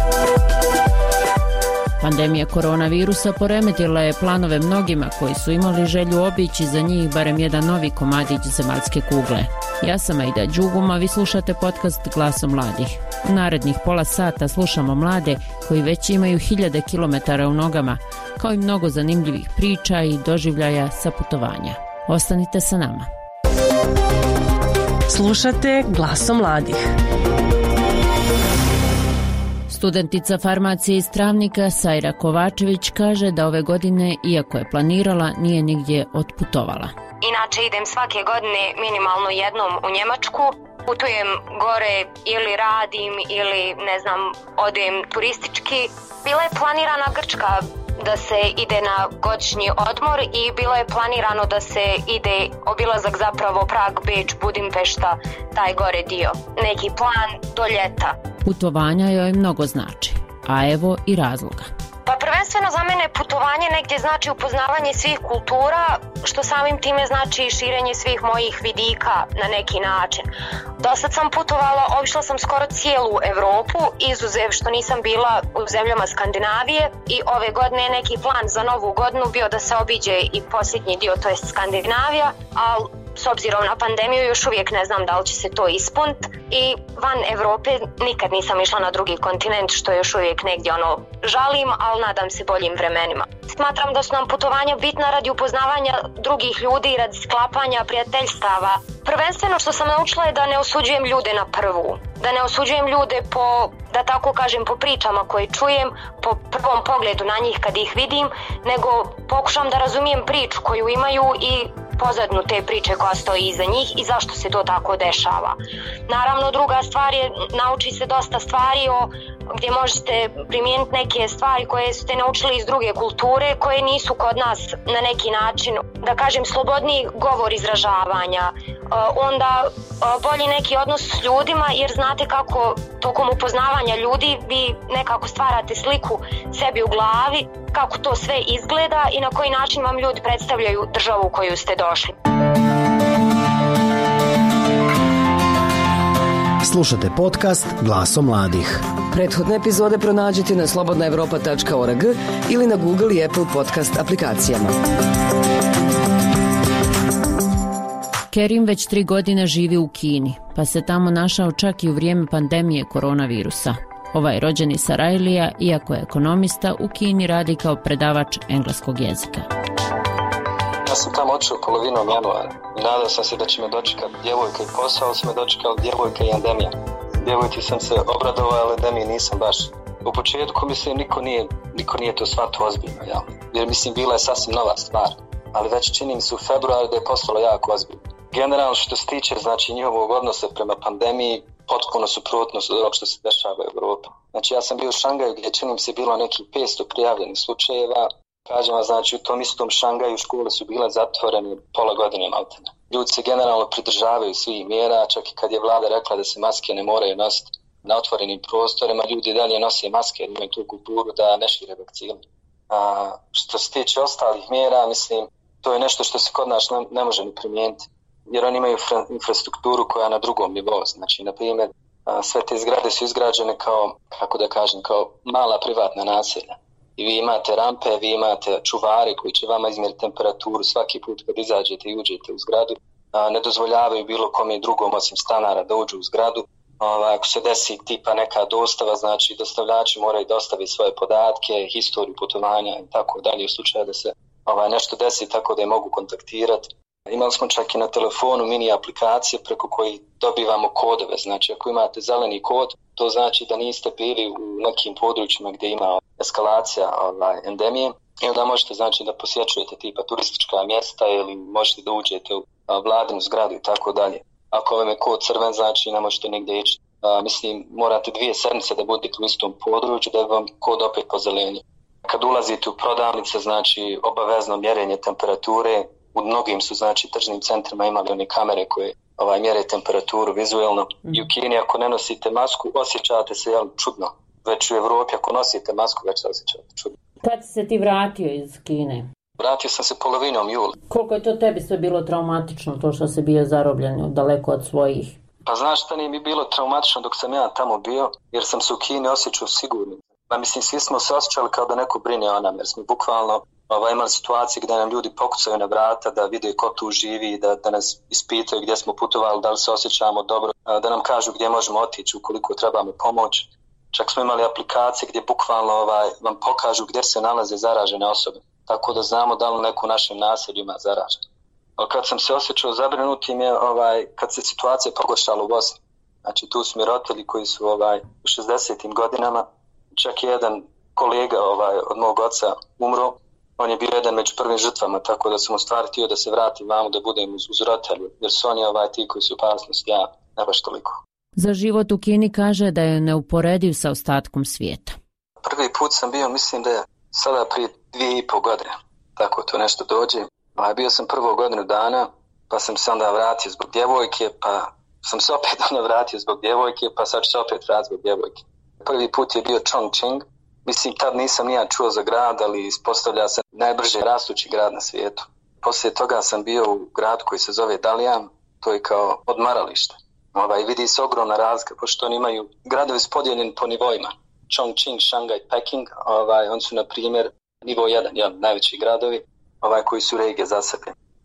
Pandemija koronavirusa poremetila je planove mnogima koji su imali želju obići za njih barem jedan novi komadić zemaljske kugle. Ja sam Aida Đuguma, vi slušate podcast Glasom mladih. U narednih pola sata slušamo mlade koji već imaju hiljade kilometara u nogama, kao i mnogo zanimljivih priča i doživljaja sa putovanja. Ostanite sa nama. Slušate Glasom mladih. Studentica farmacije iz Travnika Sajra Kovačević kaže da ove godine, iako je planirala, nije nigdje otputovala. Inače idem svake godine minimalno jednom u Njemačku. Putujem gore ili radim ili ne znam, odem turistički. Bila je planirana Grčka da se ide na godišnji odmor i bilo je planirano da se ide obilazak zapravo Prag, Beč, Budimpešta, taj gore dio. Neki plan do ljeta. Putovanja joj mnogo znači, a evo i razloga. Pa prvenstveno za mene putovanje negdje znači upoznavanje svih kultura, što samim time znači i širenje svih mojih vidika na neki način. Dosad sam putovala, obišla sam skoro cijelu Evropu, izuzev što nisam bila u zemljama Skandinavije i ove godine je neki plan za novu godinu bio da se obiđe i posljednji dio, to jest Skandinavija, ali s obzirom na pandemiju još uvijek ne znam da li će se to ispuniti i van Evrope nikad nisam išla na drugi kontinent, što još uvijek negdje ono žalim, ali nadam se boljim vremenima. Smatram da su nam putovanja bitna radi upoznavanja drugih ljudi, radi sklapanja prijateljstava. Prvenstveno što sam naučila je da ne osuđujem ljude na prvu, da ne osuđujem ljude po, da tako kažem, po pričama koje čujem, po prvom pogledu na njih kad ih vidim, nego pokušam da razumijem priču koju imaju i pozadnu te priče koja stoji iza njih i zašto se to tako dešava. Naravno, druga stvar je, nauči se dosta stvari o gdje možete primijeniti neke stvari koje ste naučili iz druge kulture, koje nisu kod nas na neki način, da kažem, slobodniji govor izražavanja, onda bolji neki odnos s ljudima, jer znate kako tokom upoznavanja ljudi vi nekako stvarate sliku sebi u glavi, kako to sve izgleda i na koji način vam ljudi predstavljaju državu u koju ste došli. Slušate podcast Glaso mladih. Prethodne epizode pronađite na slobodna evropa tačka org ili na Google i Apple podcast aplikacijama. Kerim već tri godine živi u Kini, pa se tamo našao čak i u vrijeme pandemije koronavirusa. Ovaj rođeni Sarajlija, iako je ekonomista, u Kini radi kao predavač engleskog jezika. Ja sam tamo otišao polovinom januara i nadao sam se da će me dočekati djevojka i posao, ali su me dočekali djevojka i endemija. Djevojci sam se obradovao, ali endemiji nisam baš. U početku, mislim, niko nije, niko nije to shvatio ozbiljno, ja. Jer, mislim, bila je sasvim nova stvar. Ali već čini mi se u februaru da je postalo jako ozbiljno. Generalno što se tiče, znači, njihovog odnosa prema pandemiji, potpuno suprotno od onog što se dešava u Evropi. Znači, ja sam bio u Šangaju gdje čini mi se bilo nekih petsto prijavljenih slučajeva. Kažem vam, znači, u tom istom Šangaju škole su bile zatvorene pola godine maltene. Ljudi se generalno pridržavaju svih mjera, čak i kad je vlada rekla da se maske ne moraju nositi na otvorenim prostorima, ljudi dalje nose maske jer imaju tu kulturu da ne šire vakcine. A što se tiče ostalih mjera, mislim, to je nešto što se kod nas ne, ne može ni primijeniti, jer oni imaju infrastrukturu koja je na drugom nivou. Znači, na primjer, sve te zgrade su izgrađene kao, kako da kažem, kao mala privatna naselja. I vi imate rampe, vi imate čuvare koji će vama izmjeriti temperaturu svaki put kad izađete i uđete u zgradu. A, ne dozvoljavaju bilo kome drugom osim stanara da uđu u zgradu. A, ako se desi tipa neka dostava, znači dostavljači moraju dostaviti svoje podatke, historiju putovanja i tako dalje, u slučaju da se ovaj, nešto desi tako da je mogu kontaktirati. Imali smo čak i na telefonu mini aplikacije preko koji dobivamo kodove. Znači, ako imate zeleni kod, to znači da niste bili u nekim područjima gdje ima eskalacija ovaj, endemije. I onda možete, znači, da posjećujete tipa turistička mjesta ili možete da uđete u a, vladinu zgradu i tako dalje. Ako vam je kod crven, znači ne možete nigdje ići. A, mislim, morate dvije sedmice da budete u istom području da vam kod opet pozelenje. Kad ulazite u prodavnice, znači obavezno mjerenje temperature. U mnogim su, znači, tržnim centrima imali one kamere koje ovaj, mjere temperaturu vizualno. Mm. I u Kini ako ne nosite masku, osjećate se jel, čudno. Već u Evropi ako nosite masku, već se osjećate čudno. Kad si se ti vratio iz Kine? Vratio sam se polovinom jula. Koliko je to tebi sve bilo traumatično, to što si bio zarobljen daleko od svojih? Pa znaš šta nije mi bilo traumatično dok sam ja tamo bio, jer sam se u Kini osjećao sigurno. Pa mislim, svi smo se osjećali kao da neko brine o nam, jer smo bukvalno Ovo, imali situacije gdje nam ljudi pokucaju na vrata da vide ko tu živi, da, da nas ispitaju gdje smo putovali, da li se osjećamo dobro, da nam kažu gdje možemo otići ukoliko trebamo pomoć. Čak smo imali aplikacije gdje bukvalno ovaj, vam pokažu gdje se nalaze zaražene osobe, tako da znamo da li neko u našim naseljima zaražen. Ali kad sam se osjećao zabrinutim je ovaj, kad se situacija pogoršala u Bosni. Znači tu su mi roditelji koji su ovaj, u šezdesetim godinama, čak jedan kolega ovaj, od mog oca umro. On je bio jedan među prvim žrtvama, tako da sam u stvari htio da se vratim vamo da budem uz, uz roditelju, jer su oni ovaj, ti koji su opasnosti, ja ne baš toliko. Za život u Kini kaže da je neuporediv sa ostatkom svijeta. Prvi put sam bio, mislim da je sada prije dvije i pol godine, tako to nešto dođe. A bio sam prvo godinu dana, pa sam se onda vratio zbog djevojke, pa sam se opet onda vratio zbog djevojke, pa sad ću se opet vratiti zbog djevojke. Prvi put je bio Chongqing. Mislim, tad nisam nija čuo za grad, ali ispostavlja se najbrže rastući grad na svijetu. Poslije toga sam bio u gradu koji se zove Dalian, to je kao odmaralište. Ovaj, vidi se ogromna razlika, pošto oni imaju gradovi podijeljeni po nivoima. Chongqing, Shanghai, Peking, ovaj, oni su na primjer nivo jedan, ja, najveći gradovi, ovaj, koji su regije za sebe.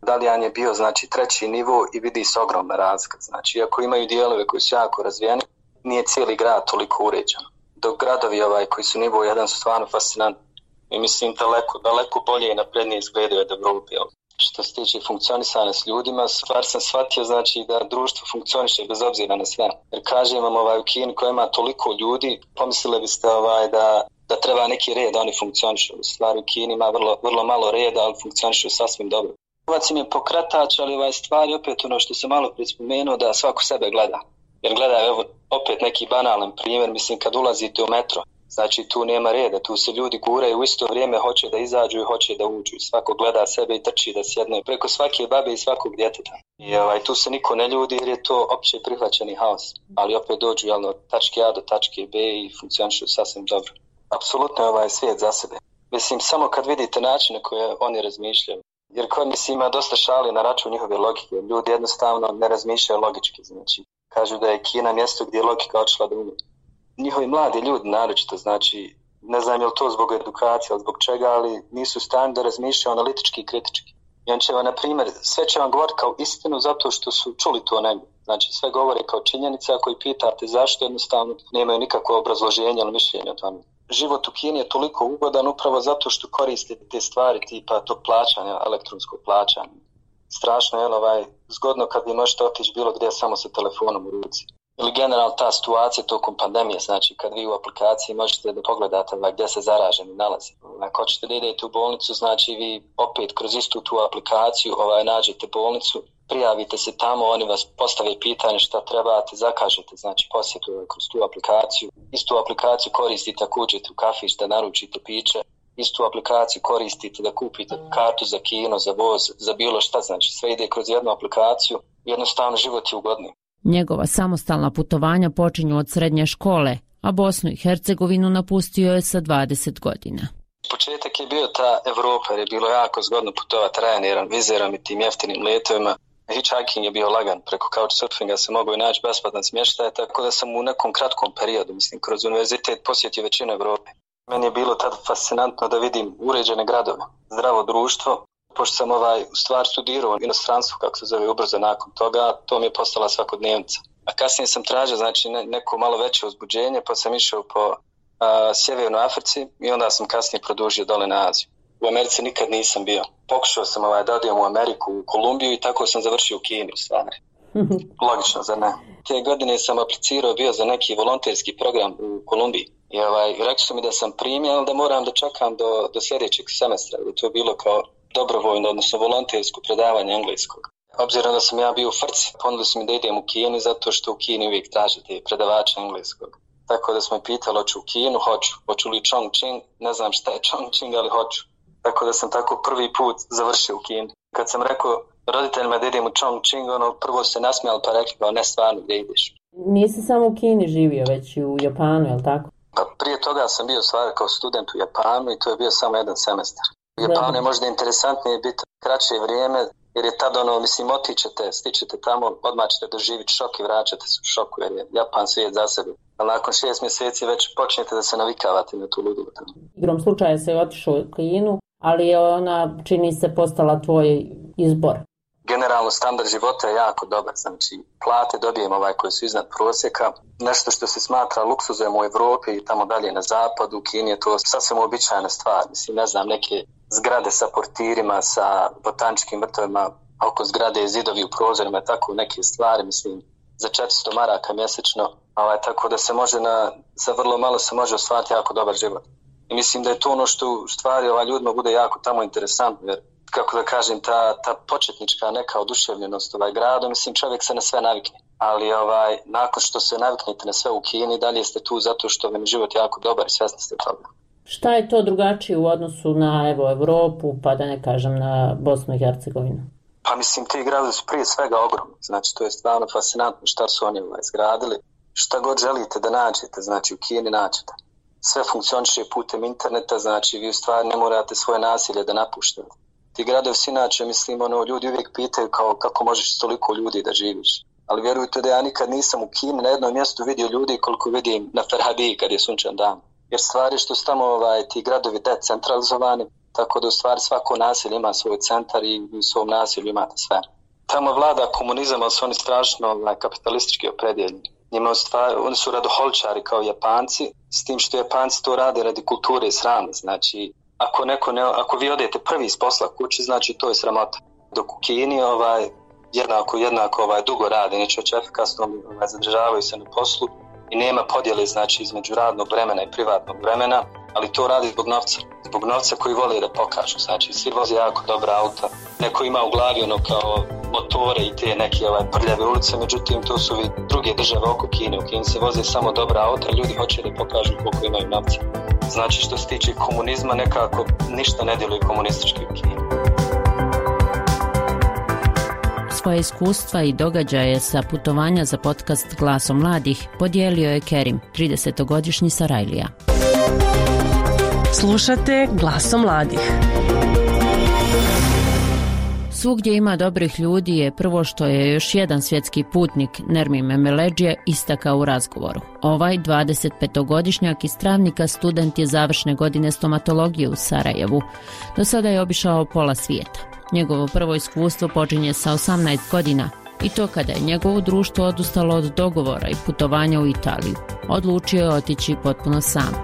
Dalijan je bio znači treći nivo i vidi se ogromna razlika. Znači, iako imaju dijelove koji su jako razvijeni, nije cijeli grad toliko uređen. Dok gradovi ovaj, koji su nivo jedan su stvarno fascinantni. I mislim daleko, daleko bolje i naprednije izgledaju od Evrope. Što se tiče funkcionisanja s ljudima, stvar sam shvatio znači da društvo funkcioniše bez obzira na sve. Jer kažem vam ovaj, u Kini koja ima toliko ljudi, pomislili biste ovaj, da, da treba neki red da oni funkcionišu. U stvari u Kini ima vrlo, vrlo malo reda, ali funkcionišu sasvim dobro. Novac im je pokratač, ali ovaj stvari opet ono što sam malo prije spomenuo da svako sebe gleda. Jer gledaj, evo, opet neki banalan primjer, mislim kad ulazite u metro, znači tu nema reda, tu se ljudi guraju u isto vrijeme, hoće da izađu i hoće da uđu. Svako gleda sebe i trči da sjedne preko svake babe i svakog djeteta. I ovaj, tu se niko ne ljudi jer je to opće prihvaćeni haos. Ali opet dođu jel, od tačke A do tačke B i funkcionišu sasvim dobro. Apsolutno je ovaj svijet za sebe. Mislim, samo kad vidite načine koje oni razmišljaju. Jer kod mislim ima dosta šali na račun njihove logike. Ljudi jednostavno ne razmišljaju logički. Znači, kažu da je Kina mjesto gdje je logika odšla da umije. Njihovi mladi ljudi naročito, znači, ne znam je li to zbog edukacije ili zbog čega, ali nisu u stanju da razmišljaju analitički i kritički. I on će vam, na primjer, sve će vam govoriti kao istinu zato što su čuli to negdje. Znači, sve govore kao činjenice, ako ih pitate zašto, jednostavno nemaju nikakvo obrazloženje ili mišljenje o tome. Život u Kini je toliko ugodan upravo zato što koristite te stvari tipa tog plaćanja, elektronskog plaćanja. Strašno je ovaj, zgodno kad vi možete otići bilo gdje samo sa telefonom u ruci. Ili generalno ta situacija tokom pandemije, znači kad vi u aplikaciji možete da pogledate ovaj, gdje se zaraženi nalazi. Ako hoćete da idete u bolnicu, znači vi opet kroz istu tu aplikaciju ovaj, nađete bolnicu, prijavite se tamo, oni vas postave pitanje šta trebate, zakažete, znači posjetu kroz tu aplikaciju. Istu aplikaciju koristite ako uđete u kafić da naručite piće, istu aplikaciju koristite da kupite kartu za kino, za voz, za bilo šta, znači sve ide kroz jednu aplikaciju, jednostavno život je ugodniji. Njegova samostalna putovanja počinju od srednje škole, a Bosnu i Hercegovinu napustio je sa dvadeset godina. Početak je bio ta Evropa, jer je bilo jako zgodno putovati Ryanairom, Vizerom i tim jeftinim letovima. Hitchhiking je bio lagan, preko couchsurfinga se mogu i naći besplatan smještaj, tako da sam u nekom kratkom periodu, mislim, kroz univerzitet posjetio većinu Evrope. Meni je bilo tada fascinantno da vidim uređene gradove, zdravo društvo. Pošto sam ovaj, u stvar studirao u inostranstvu, kako se zove, ubrzo nakon toga, to mi je postala svakodnevnica. A kasnije sam tražio znači, ne, neko malo veće uzbuđenje, pa sam išao po a, Sjevernoj Africi i onda sam kasnije produžio dole na Aziju. U Americi nikad nisam bio. Pokušao sam ovaj, da odijem u Ameriku, u Kolumbiju i tako sam završio u Kini u stvari. Logično, zar ne? Te godine sam aplicirao bio za neki volonterski program u Kolumbiji. I ovaj, rekli su mi da sam primjen, da moram da čekam do, do sljedećeg semestra. Da to bilo kao dobrovoljno, odnosno volontersko predavanje engleskog. Obzirom da sam ja bio u Frci, ponudili su mi da idem u Kinu, zato što u Kini uvijek tražite predavača engleskog. Tako da smo me pitali, hoću u Kinu, hoću. Hoću li Chongqing, ne znam šta je Chongqing, ali hoću. Tako da sam tako prvi put završio u Kini. Kad sam rekao roditeljima da idem u Chongqing, ono prvo se nasmijali pa rekli, pa ne stvarno gdje ideš. Nisi samo u Kini živio, već i u Japanu, je li tako? Pa prije toga sam bio stvar kao student u Japanu i to je bio samo jedan semestar. U Japanu je možda interesantnije biti kraće vrijeme, jer je tad ono, mislim, otičete, stičete tamo, odmah ćete doživjeti šok i vraćate se u šoku, jer je Japan svijet za sebe. Ali nakon šest mjeseci već počnete da se navikavate na tu ludu. Igrom slučaja se otišao u Kinu, ali je ona, čini se, postala tvoj izbor. Generalno standard života je jako dobar, znači plate dobijemo ovaj koji su iznad prosjeka, nešto što se smatra luksuzom u Evropi i tamo dalje na zapadu, u Kini je to sasvim uobičajena stvar, mislim ne znam neke zgrade sa portirima, sa botaničkim vrtovima, oko zgrade zidovi u prozorima, tako neke stvari, mislim za četiristo maraka mjesečno, ovaj, tako da se može na, za vrlo malo se može ostvariti jako dobar život. I mislim da je to ono što u stvari ovaj, ljudima bude jako tamo interesantno, jer kako da kažem, ta, ta početnička neka oduševljenost ovaj gradu, mislim čovjek se na sve navikne. Ali ovaj, nakon što se naviknete na sve u Kini, dalje ste tu zato što vam je život jako dobar i svjesni ste toga. Šta je to drugačije u odnosu na evo, Evropu, pa da ne kažem na Bosnu i Hercegovinu? Pa mislim, ti gradovi su prije svega ogromni. Znači, to je stvarno fascinantno šta su oni ovaj, izgradili. Šta god želite da nađete, znači u Kini nađete. Sve funkcioniše putem interneta, znači vi u stvari ne morate svoje nasilje da napuštate. Ti gradovi su inače, mislim, ono, ljudi uvijek pitaju kao kako možeš toliko ljudi da živiš. Ali vjerujte da ja nikad nisam u Kini na jednom mjestu vidio ljudi koliko vidim na Ferhadiji kad je sunčan dan. Jer stvari što su tamo ovaj, ti gradovi decentralizovani, tako da u stvari svako naselje ima svoj centar i u svom naselju imate sve. Tamo vlada komunizam, ali su oni strašno ovaj, kapitalistički opredjeljeni. Njima stvari, oni su radoholičari kao Japanci, s tim što Japanci to rade radi kulture i srama. Znači, ako, neko ne, ako vi odete prvi iz posla kući, znači to je sramota. Dok u Kini ovaj, jednako, jednako ovaj, dugo rade, neće već efikasno ovaj, zadržavaju se na poslu i nema podjele znači, između radnog vremena i privatnog vremena, ali to radi zbog novca. Zbog novca koji vole da pokažu. Znači, svi voze jako dobra auta. Neko ima u glavi ono kao motore i te neke ovaj, prljave ulice, međutim to su druge države oko Kine. U Kini se voze samo dobra auta, ljudi hoće da pokažu koliko imaju novca. Znači, što se tiče komunizma, nekako ništa ne djeluje komunistički u Kini. Svoje iskustva i događaje sa putovanja za podcast Glasom mladih podijelio je Kerim, tridesetogodišnji Sarajlija. Slušate Glasom mladih. Svugdje ima dobrih ljudi je prvo što je još jedan svjetski putnik, Nermin Memeleđije, istakao u razgovoru. Ovaj dvadesetpetogodišnjak iz Travnika student je završne godine stomatologije u Sarajevu. Do sada je obišao pola svijeta. Njegovo prvo iskustvo počinje sa osamnaest godina i to kada je njegovo društvo odustalo od dogovora i putovanja u Italiju. Odlučio je otići potpuno sam.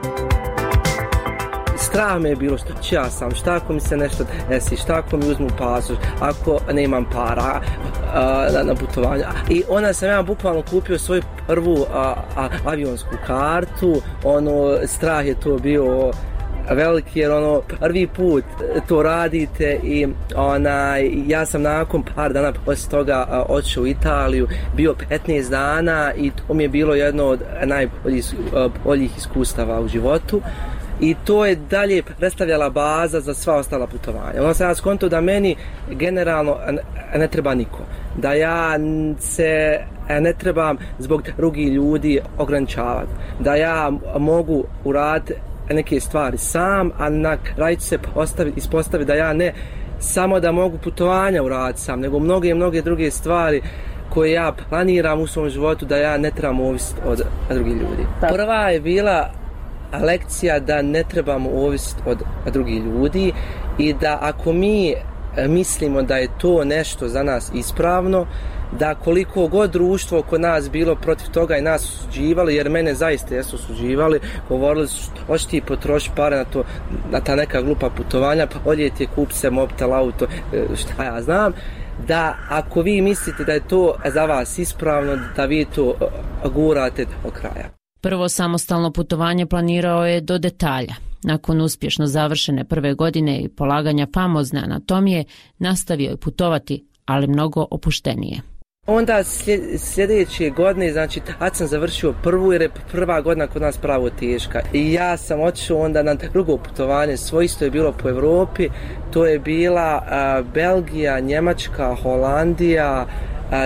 Strah me je bilo što će ja sam, šta ako mi se nešto desi, šta ako mi uzmu pasoš, ako nemam para uh, na, na putovanja. I onda sam ja bukvalno kupio svoju prvu uh, a, avionsku kartu, ono, strah je to bio veliki jer ono prvi put to radite i onaj, ja sam nakon par dana poslije toga uh, otišao u Italiju, bio petnaest dana i to mi je bilo jedno od najboljih uh, boljih iskustava u životu. I to je dalje predstavljala baza za sva ostala putovanja. Onda sam ja skontao da meni generalno ne treba niko. Da ja se ne trebam zbog drugih ljudi ograničavati. Da ja mogu uraditi neke stvari sam, a na kraju se ispostavi da ja ne samo da mogu putovanja uraditi sam, nego mnoge, mnoge druge stvari koje ja planiram u svom životu da ja ne trebam ovisiti od drugih ljudi. Prva je bila lekcija da ne trebamo ovisiti od drugih ljudi i da ako mi mislimo da je to nešto za nas ispravno, da koliko god društvo oko nas bilo protiv toga i nas osuđivali, jer mene zaista jesu osuđivali, govorili su hoće ti potroši pare na, to, na ta neka glupa putovanja, pa odjeti kupi se mobitel, auto, šta ja znam, da ako vi mislite da je to za vas ispravno, da vi to gurate do kraja. Prvo samostalno putovanje planirao je do detalja. Nakon uspješno završene prve godine i polaganja famozne anatomije, nastavio je putovati, ali mnogo opuštenije. Onda sljedeće godine, znači tad sam završio prvu jer je prva godina kod nas pravo teška. I ja sam otišao onda na drugo putovanje, svoje isto je bilo po Evropi, to je bila a, Belgija, Njemačka, Holandija, a,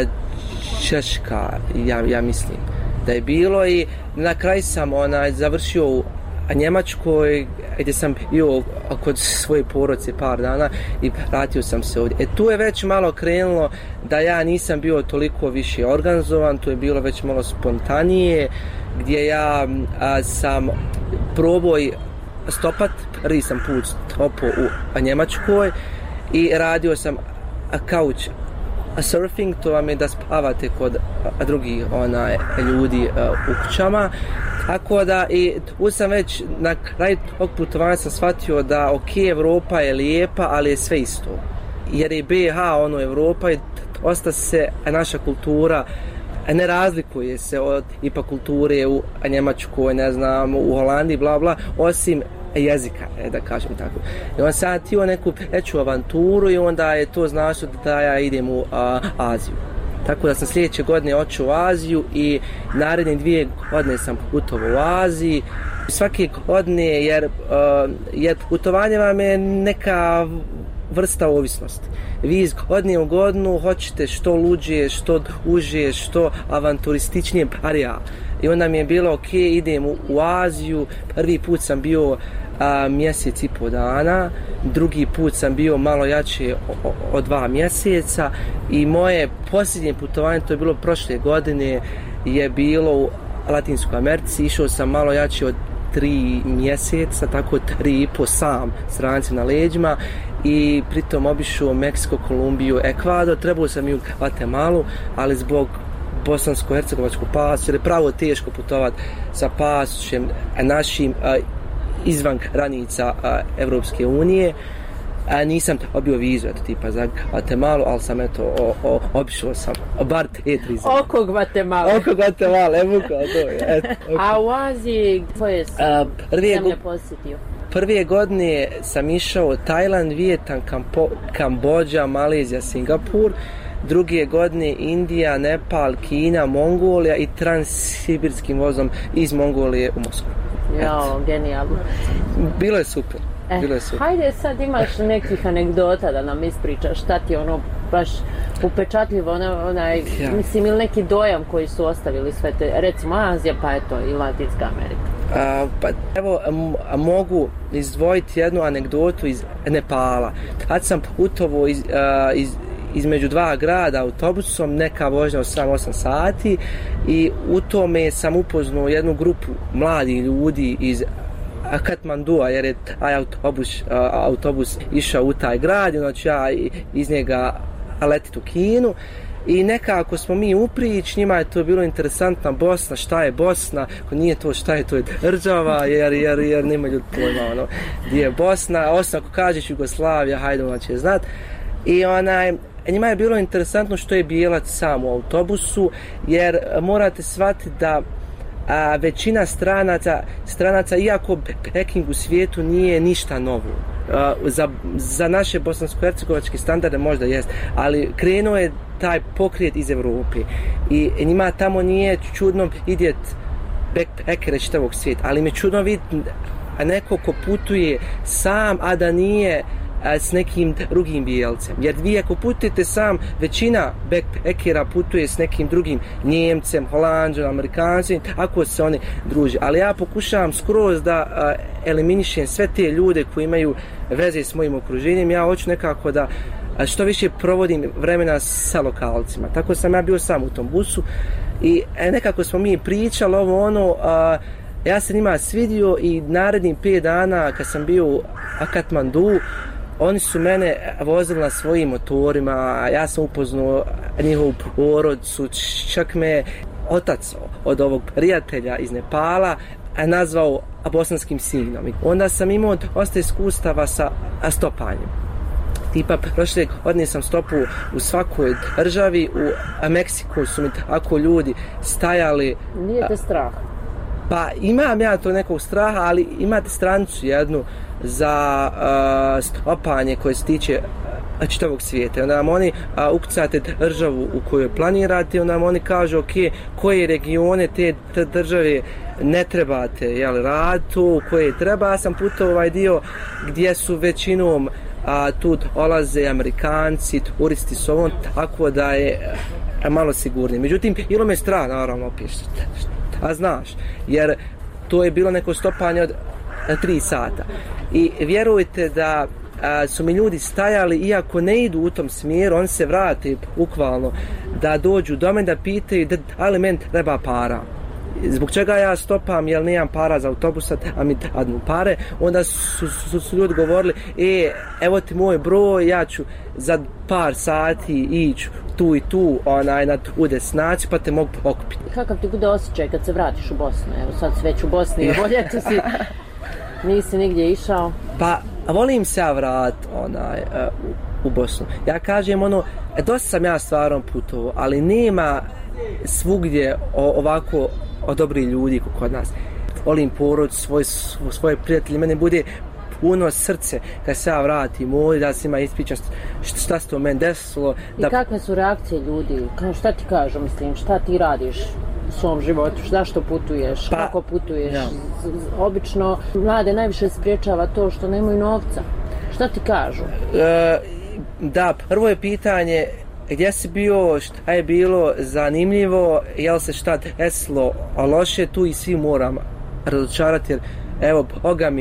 Češka, ja, ja mislim da je bilo i na kraju sam onaj, završio u Njemačkoj gdje sam bio kod svoje porodice par dana i vratio sam se ovdje. E tu je već malo krenulo da ja nisam bio toliko više organizovan, tu je bilo već malo spontanije gdje ja a, sam probao stopat, prvi sam put stopao u Njemačkoj i radio sam couch surfing, to vam je da spavate kod drugih onaj, ljudi u kućama. Tako da i tu sam već na kraju tog putovanja sam shvatio da ok, Evropa je lijepa, ali je sve isto. Jer je B H ono Evropa i dosta se naša kultura ne razlikuje se od ipak kulture u Njemačkoj, ne znam, u Holandiji, bla bla, osim jezika, da kažem tako. I on sam htio neku veću avanturu i onda je to značilo da ja idem u a, Aziju. Tako da sam sljedeće godine otišao u Aziju i naredne dvije godine sam putovao u Aziji. Svake godine, jer, uh, jer putovanje vam je neka vrsta ovisnosti. Vi iz godine u godinu hoćete što luđe, što uže, što avanturističnije parija. I onda mi je bilo ok, idem u, u Aziju, prvi put sam bio a, mjesec i po dana, drugi put sam bio malo jače od dva mjeseca i moje posljednje putovanje, to je bilo prošle godine, je bilo u Latinskoj Americi, išao sam malo jače od tri mjeseca, tako tri i po sam stranci na leđima i pritom obišao Meksiko, Kolumbiju, Ekvador, trebao sam i u Guatemalu, ali zbog bosansko-hercegovačkog pasu, jer je pravo teško putovati sa pasušem našim a, izvan granica Evropske unije. A nisam obio vizu, eto, tipa za Guatemalu, ali sam eto, o, o, obišao sam bar te tri zemlje. Oko Guatemala. Oko Guatemala, evo kao to je. Eto, okay. A u Aziji koje si zemlje posjetio? Prve godine sam išao Tajland, Vijetnam, Kampo, Kambođa, Malezija, Singapur. Druge godine Indija, Nepal, Kina, Mongolija i transsibirskim vozom iz Mongolije u Moskvu. Jao, genijalno. Bilo je super. Eh, Bilo je super. Hajde sad imaš nekih anegdota da nam ispričaš, šta ti ono baš upečatljivo, ona, onaj, ja. mislim, ili neki dojam koji su ostavili sve te, recimo Azija, pa eto i Latinska Amerika. A, pa evo, m- mogu izdvojiti jednu anegdotu iz Nepala. Kad sam putovao iz, a, iz između dva grada autobusom, neka vožnja od sedam osam sati i u tome sam upoznao jednu grupu mladih ljudi iz Katmandua, jer je taj autobus, autobus išao u taj grad, znači ja iz njega letit u Kinu i nekako smo mi u prič, njima je to bilo interesantna Bosna, šta je Bosna, ako nije to šta je, to je država, jer, jer, jer nema ljudi pojma, ono, gdje je Bosna, osim ako kažeš Jugoslavija, hajde ona će znat. I onaj, njima je bilo interesantno što je bijelac sam u autobusu, jer morate shvatiti da a, većina stranaca, stranaca, iako Peking u svijetu nije ništa novo, a, za, za naše bosansko-hercegovačke standarde možda jest, ali krenuo je taj pokret iz Evrope i njima tamo nije čudno vidjeti backpackere čitavog svijeta, ali mi je čudno vidjeti neko ko putuje sam, a da nije s nekim drugim bijelcem. Jer vi ako putujete sam, većina backpackera putuje s nekim drugim Njemcem, Holanđom, Amerikancem, ako se oni druže. Ali ja pokušavam skroz da a, eliminišem sve te ljude koji imaju veze s mojim okruženjem. Ja hoću nekako da a, što više provodim vremena sa lokalcima. Tako sam ja bio sam u tom busu i e, nekako smo mi pričali ovo ono, a, ja se njima svidio i narednih pet dana kad sam bio u Katmandu, oni su mene vozili na svojim motorima, ja sam upoznao njihovu porodcu, čak me otac od ovog prijatelja iz Nepala nazvao bosanskim sinom. Onda sam imao dosta iskustava sa stopanjem. Tipa, prošle godine sam stopu u svakoj državi, u Meksiku su mi tako ljudi stajali. Nije te strah? Pa imam ja to nekog straha, ali imate stranicu jednu za uh, stopanje koje se tiče uh, čitavog svijeta. Onda vam oni uh, ukucate državu u kojoj planirate, onda vam oni kažu ok, koje regione te, te države ne trebate jel, raditi, u koje treba. Ja sam putao ovaj dio gdje su većinom a, tu dolaze Amerikanci, turisti s ovom, tako da je a, malo sigurnije. Međutim, bilo me strah, naravno, pišete. A znaš, jer to je bilo neko stopanje od tri sata. I vjerujte da a, su mi ljudi stajali, iako ne idu u tom smjeru, on se vrati bukvalno da dođu do mene da pitaju da, da li meni treba para. Zbog čega ja stopam, jer nemam para za autobusa, a mi dadnu pare. Onda su, su, su ljudi govorili, e, evo ti moj broj, ja ću za par sati ići tu i tu, onaj, na tu destinaciju, pa te mogu okupiti. Kakav ti bude osjećaj kad se vratiš u Bosnu? Evo sad si već u Bosni, bolje ti si, nisi nigdje išao. Pa, volim se ja vrat, onaj, u, u Bosnu. Ja kažem, ono, dosta sam ja stvarno putovao, ali nema svugdje o, ovako od dobrih ljudi kod nas. Volim porod, svoj, svoje prijatelje, mene bude puno srce kad se ja vratim ovdje, da se ima ispričam šta, šta se to meni desilo. Da... I kakve su reakcije ljudi? Šta ti kažu, mislim, šta ti radiš u svom životu, zašto putuješ, pa, kako putuješ? Ja. Obično mlade najviše spriječava to što nemaju novca. Šta ti kažu? E, da, prvo je pitanje gdje si bio, šta je bilo zanimljivo, jel se šta desilo loše, tu i svi moram razočarati, jer evo, Boga mi,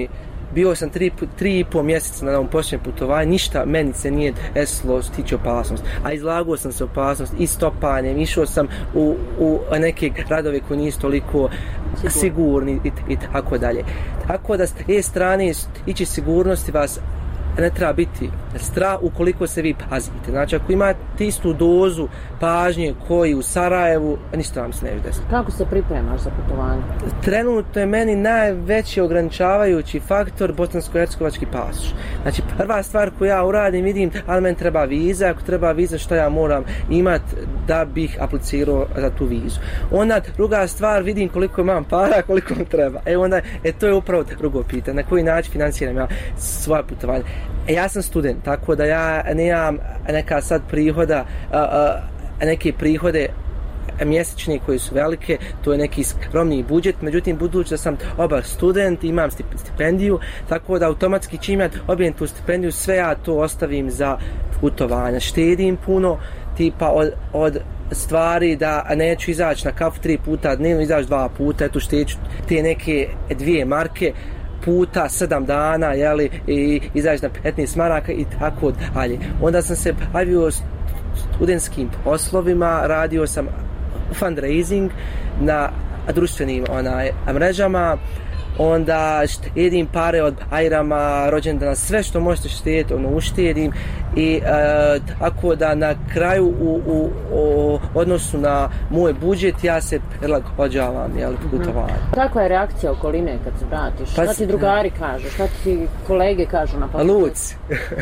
bio sam tri, tri i pol mjeseca na ovom posljednjem putovanju, ništa meni se nije desilo što tiče opasnost, a izlagao sam se opasnost i stopanjem, išao sam u, u neke gradove koji nisu toliko Sigur. sigurni i, i tako dalje. Tako da s te strane ići sigurnosti vas ne treba biti strah ukoliko se vi pazite. Znači, ako imate istu dozu pažnje koji u Sarajevu, ništa vam se ne vidi. Kako se pripremaš za putovanje? Trenutno je meni najveći ograničavajući faktor bosansko-hercegovački pasoš. Znači, prva stvar koju ja uradim, vidim, ali meni treba viza, ako treba viza, što ja moram imati da bih aplicirao za tu vizu. Onda, druga stvar, vidim koliko imam para, koliko mi treba. E onda, e, to je upravo drugo pitanje. Na koji način financiram ja svoje putovanje. E, ja sam student, tako da ja nemam neka sad prihoda, a, a, neke prihode mjesečni koji su velike, to je neki skromniji budžet, međutim budući da sam oba student, imam stipendiju, tako da automatski čim ja obijem tu stipendiju, sve ja to ostavim za putovanja. Štedim puno, tipa od, od stvari da neću izaći na kafu tri puta dnevno, izaći dva puta, eto šteću te neke dvije marke, puta sedam dana, jeli, i izaći na petnaest maraka i tako dalje. Onda sam se bavio studentskim poslovima, radio sam fundraising na društvenim onaj, mrežama, onda štedim pare od ajrama, rođendana, sve što možete štediti, ono uštedim i e, tako da na kraju u, u, u odnosu na moj budžet ja se prilagođavam, jel, putovanje. Kakva je reakcija okoline kad se vratiš? Pa, šta ti drugari kažu? Šta ti kolege kažu na početku? Luc.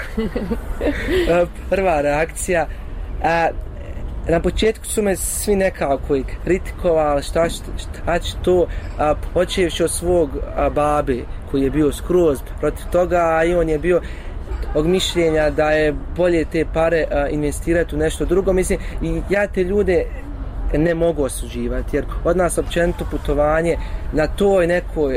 Prva reakcija, a, na početku su me svi nekako i kritikovali šta, šta će to, a, počevši od svog a, babe koji je bio skroz protiv toga, a i on je bio og mišljenja da je bolje te pare a, investirati u nešto drugo. Mislim, i ja te ljude ne mogu osuđivati, jer od nas općenito putovanje na toj nekoj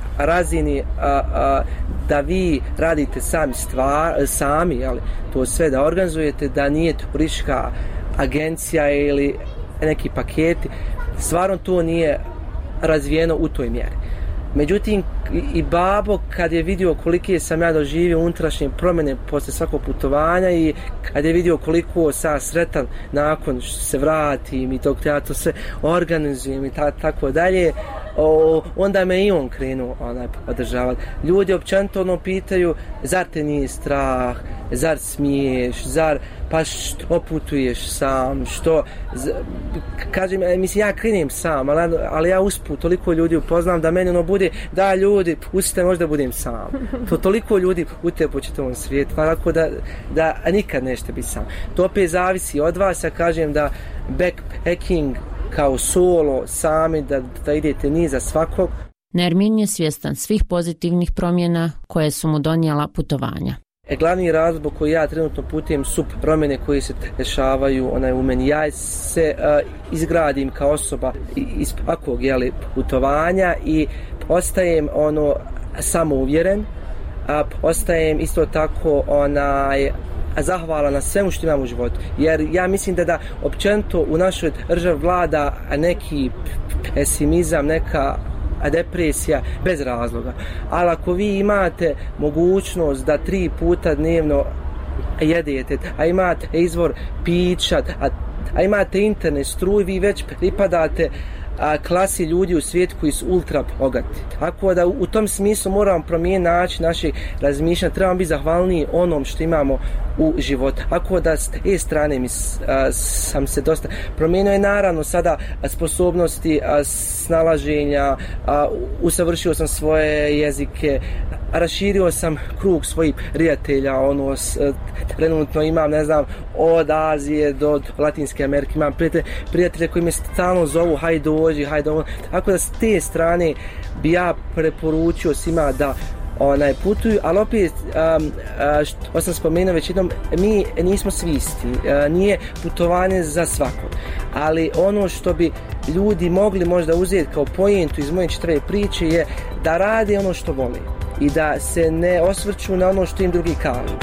razini a, a, da vi radite sami stvar, sami, ali to sve da organizujete, da nije turistička agencija ili neki paketi, stvarno to nije razvijeno u toj mjeri. Međutim, i babo kad je vidio kolike sam ja doživio unutrašnje promjene posle svakog putovanja i kad je vidio koliko sam sretan nakon što se vratim i dok ja to sve organizujem i ta, tako dalje, o, onda me i on krenuo onaj, podržavati. Ljudi općenito ono pitaju, zar te nije strah, zar smiješ, zar pa što putuješ sam, što z, kažem, mislim ja krenem sam, ali, ali ja usput toliko ljudi upoznam da meni ono bude, da ljudi, pustite možda budem sam. To toliko ljudi utje po čitavom svijetu, tako da, da nikad nešte biti sam. To opet zavisi od vas, ja kažem da backpacking kao solo, sami, da, da idete ni za svakog. Nermin je svjestan svih pozitivnih promjena koje su mu donijela putovanja. E, glavni razlog koji ja trenutno putujem su promjene koje se dešavaju onaj, u meni. Ja se uh, izgradim kao osoba iz svakog jeli, putovanja i ostajem ono samouvjeren, a ostajem isto tako onaj zahvalan na svemu što imam u životu. Jer ja mislim da da općenito u našoj državi vlada neki pesimizam, neka depresija bez razloga. Ali ako vi imate mogućnost da tri puta dnevno jedete, a imate izvor pića, a, a imate internet, struj, vi već pripadate a, klasi ljudi u svijetu koji su ultra bogati. Tako da u, u tom smislu moramo promijeniti način našeg razmišljanja, trebamo biti zahvalniji onom što imamo u životu. Ako da s te strane mi a, sam se dosta promijenio je naravno sada sposobnosti a, snalaženja, a, usavršio sam svoje jezike, raširio sam krug svojih prijatelja, ono, s, trenutno imam, ne znam, od Azije do Latinske Amerike, imam prijatelje, prijatelje koji me stalno zovu, hajde dođi, hajde ovo. Tako da s te strane bi ja preporučio svima da onaj putuju, ali opet um, što sam spomenuo već jednom, mi nismo svi isti, uh, nije putovanje za svakog, ali ono što bi ljudi mogli možda uzeti kao pojentu iz moje čitave priče je da rade ono što vole i da se ne osvrću na ono što im drugi kažu.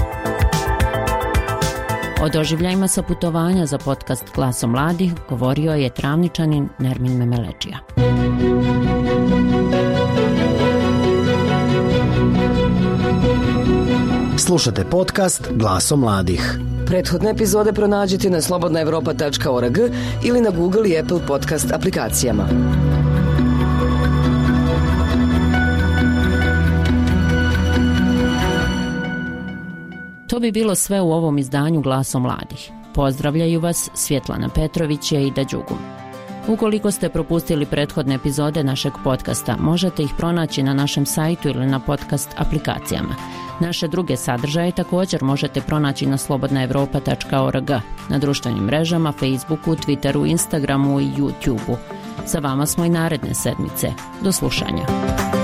O doživljajima sa putovanja za podcast Glasom mladih govorio je Travničanin Nermin Memeleđija. Slušate podcast Glasom mladih. Prethodne epizode pronađite na slobodna evropa tačka org ili na Google i Apple podcast aplikacijama. To bi bilo sve u ovom izdanju Glasom mladih. Pozdravljaju vas Svjetlana Petrović i Aida Đugum. Ukoliko ste propustili prethodne epizode našeg podcasta, možete ih pronaći na našem sajtu ili na podcast aplikacijama. Naše druge sadržaje također možete pronaći na slobodna evropa tačka org, na društvenim mrežama, Facebooku, Twitteru, Instagramu i YouTubeu. Sa vama smo i naredne sedmice. Do slušanja.